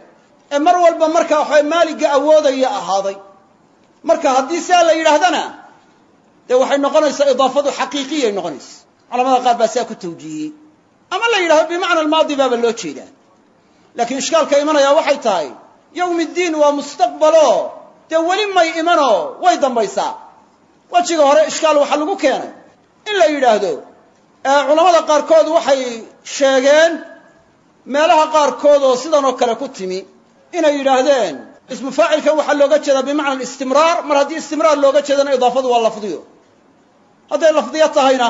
ee mar walba marka waxa maaliga awoodaya ahaaday marka haddii saa la yidhaahdana dee waxay noqonaysaa idaafadu xaqiiqiyay noqonaysa culamada qaar baa saa ku tawjiihiyey ama la yidhahdo bimacna almaadi baaba loo jeedaa laakiin ishkaalka imanaya waxay tahay yowm iddiin waa mustaqbalo dee weli may imanoo way dambaysaa wejiga hore ishkaal waxaa lagu keenay in la yidhaahdo culamada qaarkood waxay sheegeen meelaha qaarkood oo sidan oo kale ku timi inay yidhaahdeen ismu faacilkan waxaa looga jeedaa bimacna alistimraar mar haddii istimraar looga jeedana idaafadu waa lafdiyo hadday lafdiyo tahayna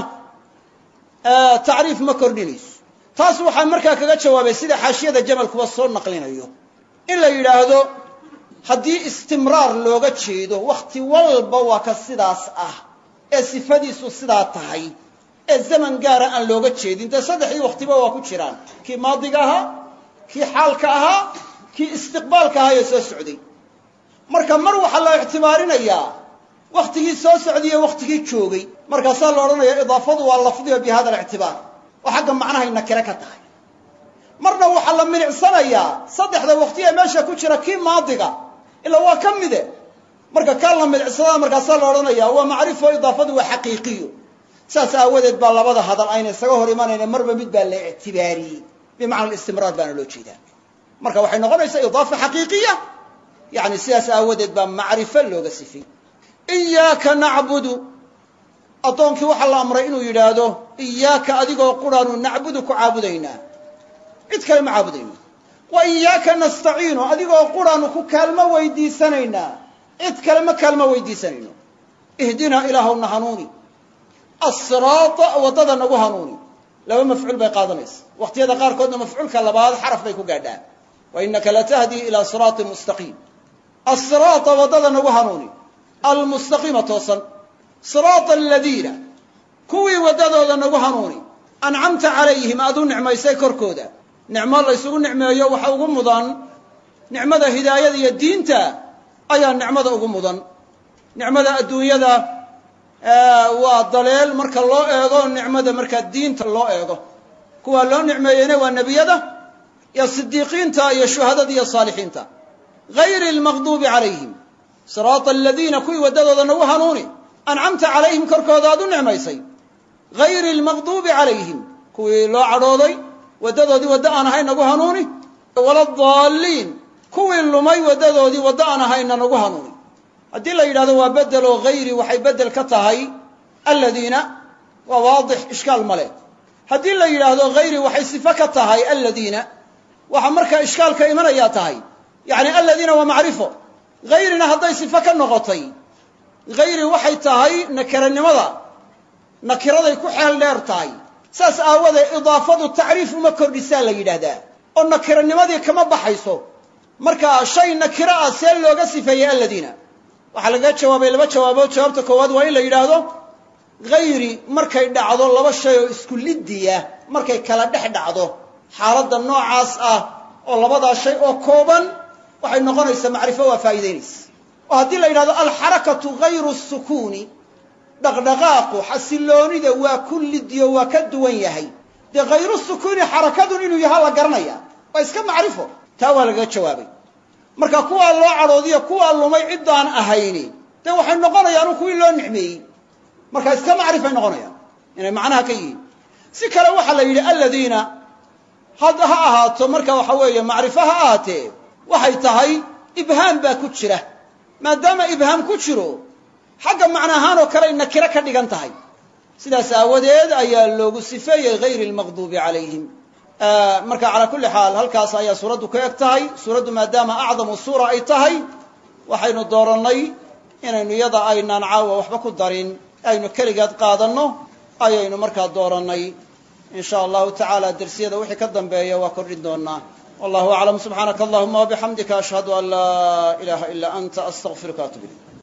tacriif ma kordhinayso taas waxaa markaa kaga jawaabay sida xaashiyada jamalkuba soo naqlinayo in la yidhaahdo haddii istimraar looga jeedo wakhti walba waa ka sidaas ah ee sifadiisu sidaa tahay ee zaman gaara aan looga jeedin dee saddexdii wakhtiba waa ku jiraan kii maadiga ahaa kii xaalka ahaa kii istiqbaalka ahaa ee soo socday marka mar waxaa la ictibaarinayaa wakhtigii soo socdaiyo wakhtigii joogay markaasaa la odhanaya idaafadu waa lafdiyo bi hada alictibaar oo xagga macnahay nakire ka tahay marna waxaa la milicsanayaa saddexda waqti ee meesha ku jira kii maadiga ilaa waa ka mide marka kaa la milicsada markaasaa la odhanaya waa macrifo idaafadu waa xaqiiqiyo saas aawadeed baa labada hadal ayna isaga hor imanayna marba mid baa la ictibaariyey bimacna alistimraar baana loo jeedaa marka waxay noqonaysaa idaafa xaqiiqiya yani sidaas aawadeed baa macrifo looga sifay iyaaka nacbudu addoonkii waxaa la amray inuu yidhaahdo iyaaka adigoo quraanu nacbudu ku caabudaynaa cid kale ma caabudayno wa iyaaka nastaciinu adigoo quraanu ku kaalmo weydiisanaynaa cid kale ma kaalmo weydiisanayno ihdinaa ilaahowna hanuuni asiraata waddada nagu hanuuni laba mafcuul bay qaadanaysa waqtiyada qaarkoodna mafcuulka labaad xaraf bay ku gaadhaan wa innaka latahdii ilaa siraatin mustaqiim asiraata waddada nagu hanuuni almustaqiima toosan siraata aladiina kuwii waddadooda nagu hanuuni ancamta calayhim aad u nicmaysay korkooda nicmo laysugu nicmeeyo waxa ugu mudan nicmada hidaayada iyo diinta ayaa nicmada ugu mudan nicmada adduunyada waa daleel marka loo eego nicmada markaa diinta loo eego kuwaa loo nicmeeyeyna waa nebiyada iyo sidiiqiinta iyo shuhadada iyo saalixiinta gayri almaqduubi calayhim siraata aladiina kuwii waddadooda nagu hanuuni ancamta calayhim korkooda aad u nicmaysay gayri almaqduubi calayhim kuwii loo cadhooday waddadoodii waddo aan ahayn nagu hanuuni waladaalliin kuwii lumay waddadoodii waddo aan ahaynna nagu hanuuni haddii la yidhahdo waa bedeloo hayri waxay bedel ka tahay aladiina waa waadix ishkaal male haddii la yidhaahdo hayri waxay sifo ka tahay aladiina waxa markaa ishkaalka imanayaa tahay yacni aladiina waa macrifo hayrina hadday sifo ka noqotay hayri waxay tahay nakiranimada nakiraday ku xeel dheer tahay saas aawadeed idaafadu tacriif uma kordhisaa la yidhaahdaa oo nakiranimadii kama baxayso marka shay nakiro ah see looga sifeeyey aladiina waxaa lagaga jawaabay laba jawaabood jawaabta koowaad waa in la yidhaahdo hayri markay dhacdo laba shay oo isku liddiya markay kala dhex dhacdo xaaladda noocaas ah oo labadaa shay oo kooban waxay noqonaysaa macrifo waa faa'iidaynaysa oo haddii la yidhahdo alxarakatu hayru sukuuni dhaqdhaqaaqu xasiloonida waa ku liddiyo waa ka duwan yahay dee hayru sukuuni xarakadun inuu yahaa la garanaya waa iska macrifo taa waa lagaga jawaabay marka kuwaa loo cadhoodiyo kuwaa lumay ciddaan ahayni dee waxay noqonayaan kuwii loo nicmeeyey marka iska macrifay noqonayaan inay macnaha ka yihiin si kale waxaa la yidhi aladiina had ha ahaato marka waxa weeye macrifo ha ahaatee waxay tahay ibhaam baa ku jira maadaama ibhaam ku jiro xagga macno ahaan oo kale nakiro ka dhigan tahay sidaas aawadeed ayaa loogu sifeeyey hayri almaqduubi calayhim marka calaa kulli xaal halkaas ayaa suuraddu ka eg tahay suuraddu maadaama acdamu suura ay tahay waxaynu doorannay inaynu iyada aynaan caawa waxba ku darin aynu keligeed qaadanno ayaynu markaa doorannay in sha allahu tacaala dersiyada wixii ka dambeeya waa kordhin doonaa wallahu aclam subxaanaka allahuma wabixamdika ashhadu an laa ilaha ila anta astaqfiruka atub ilayk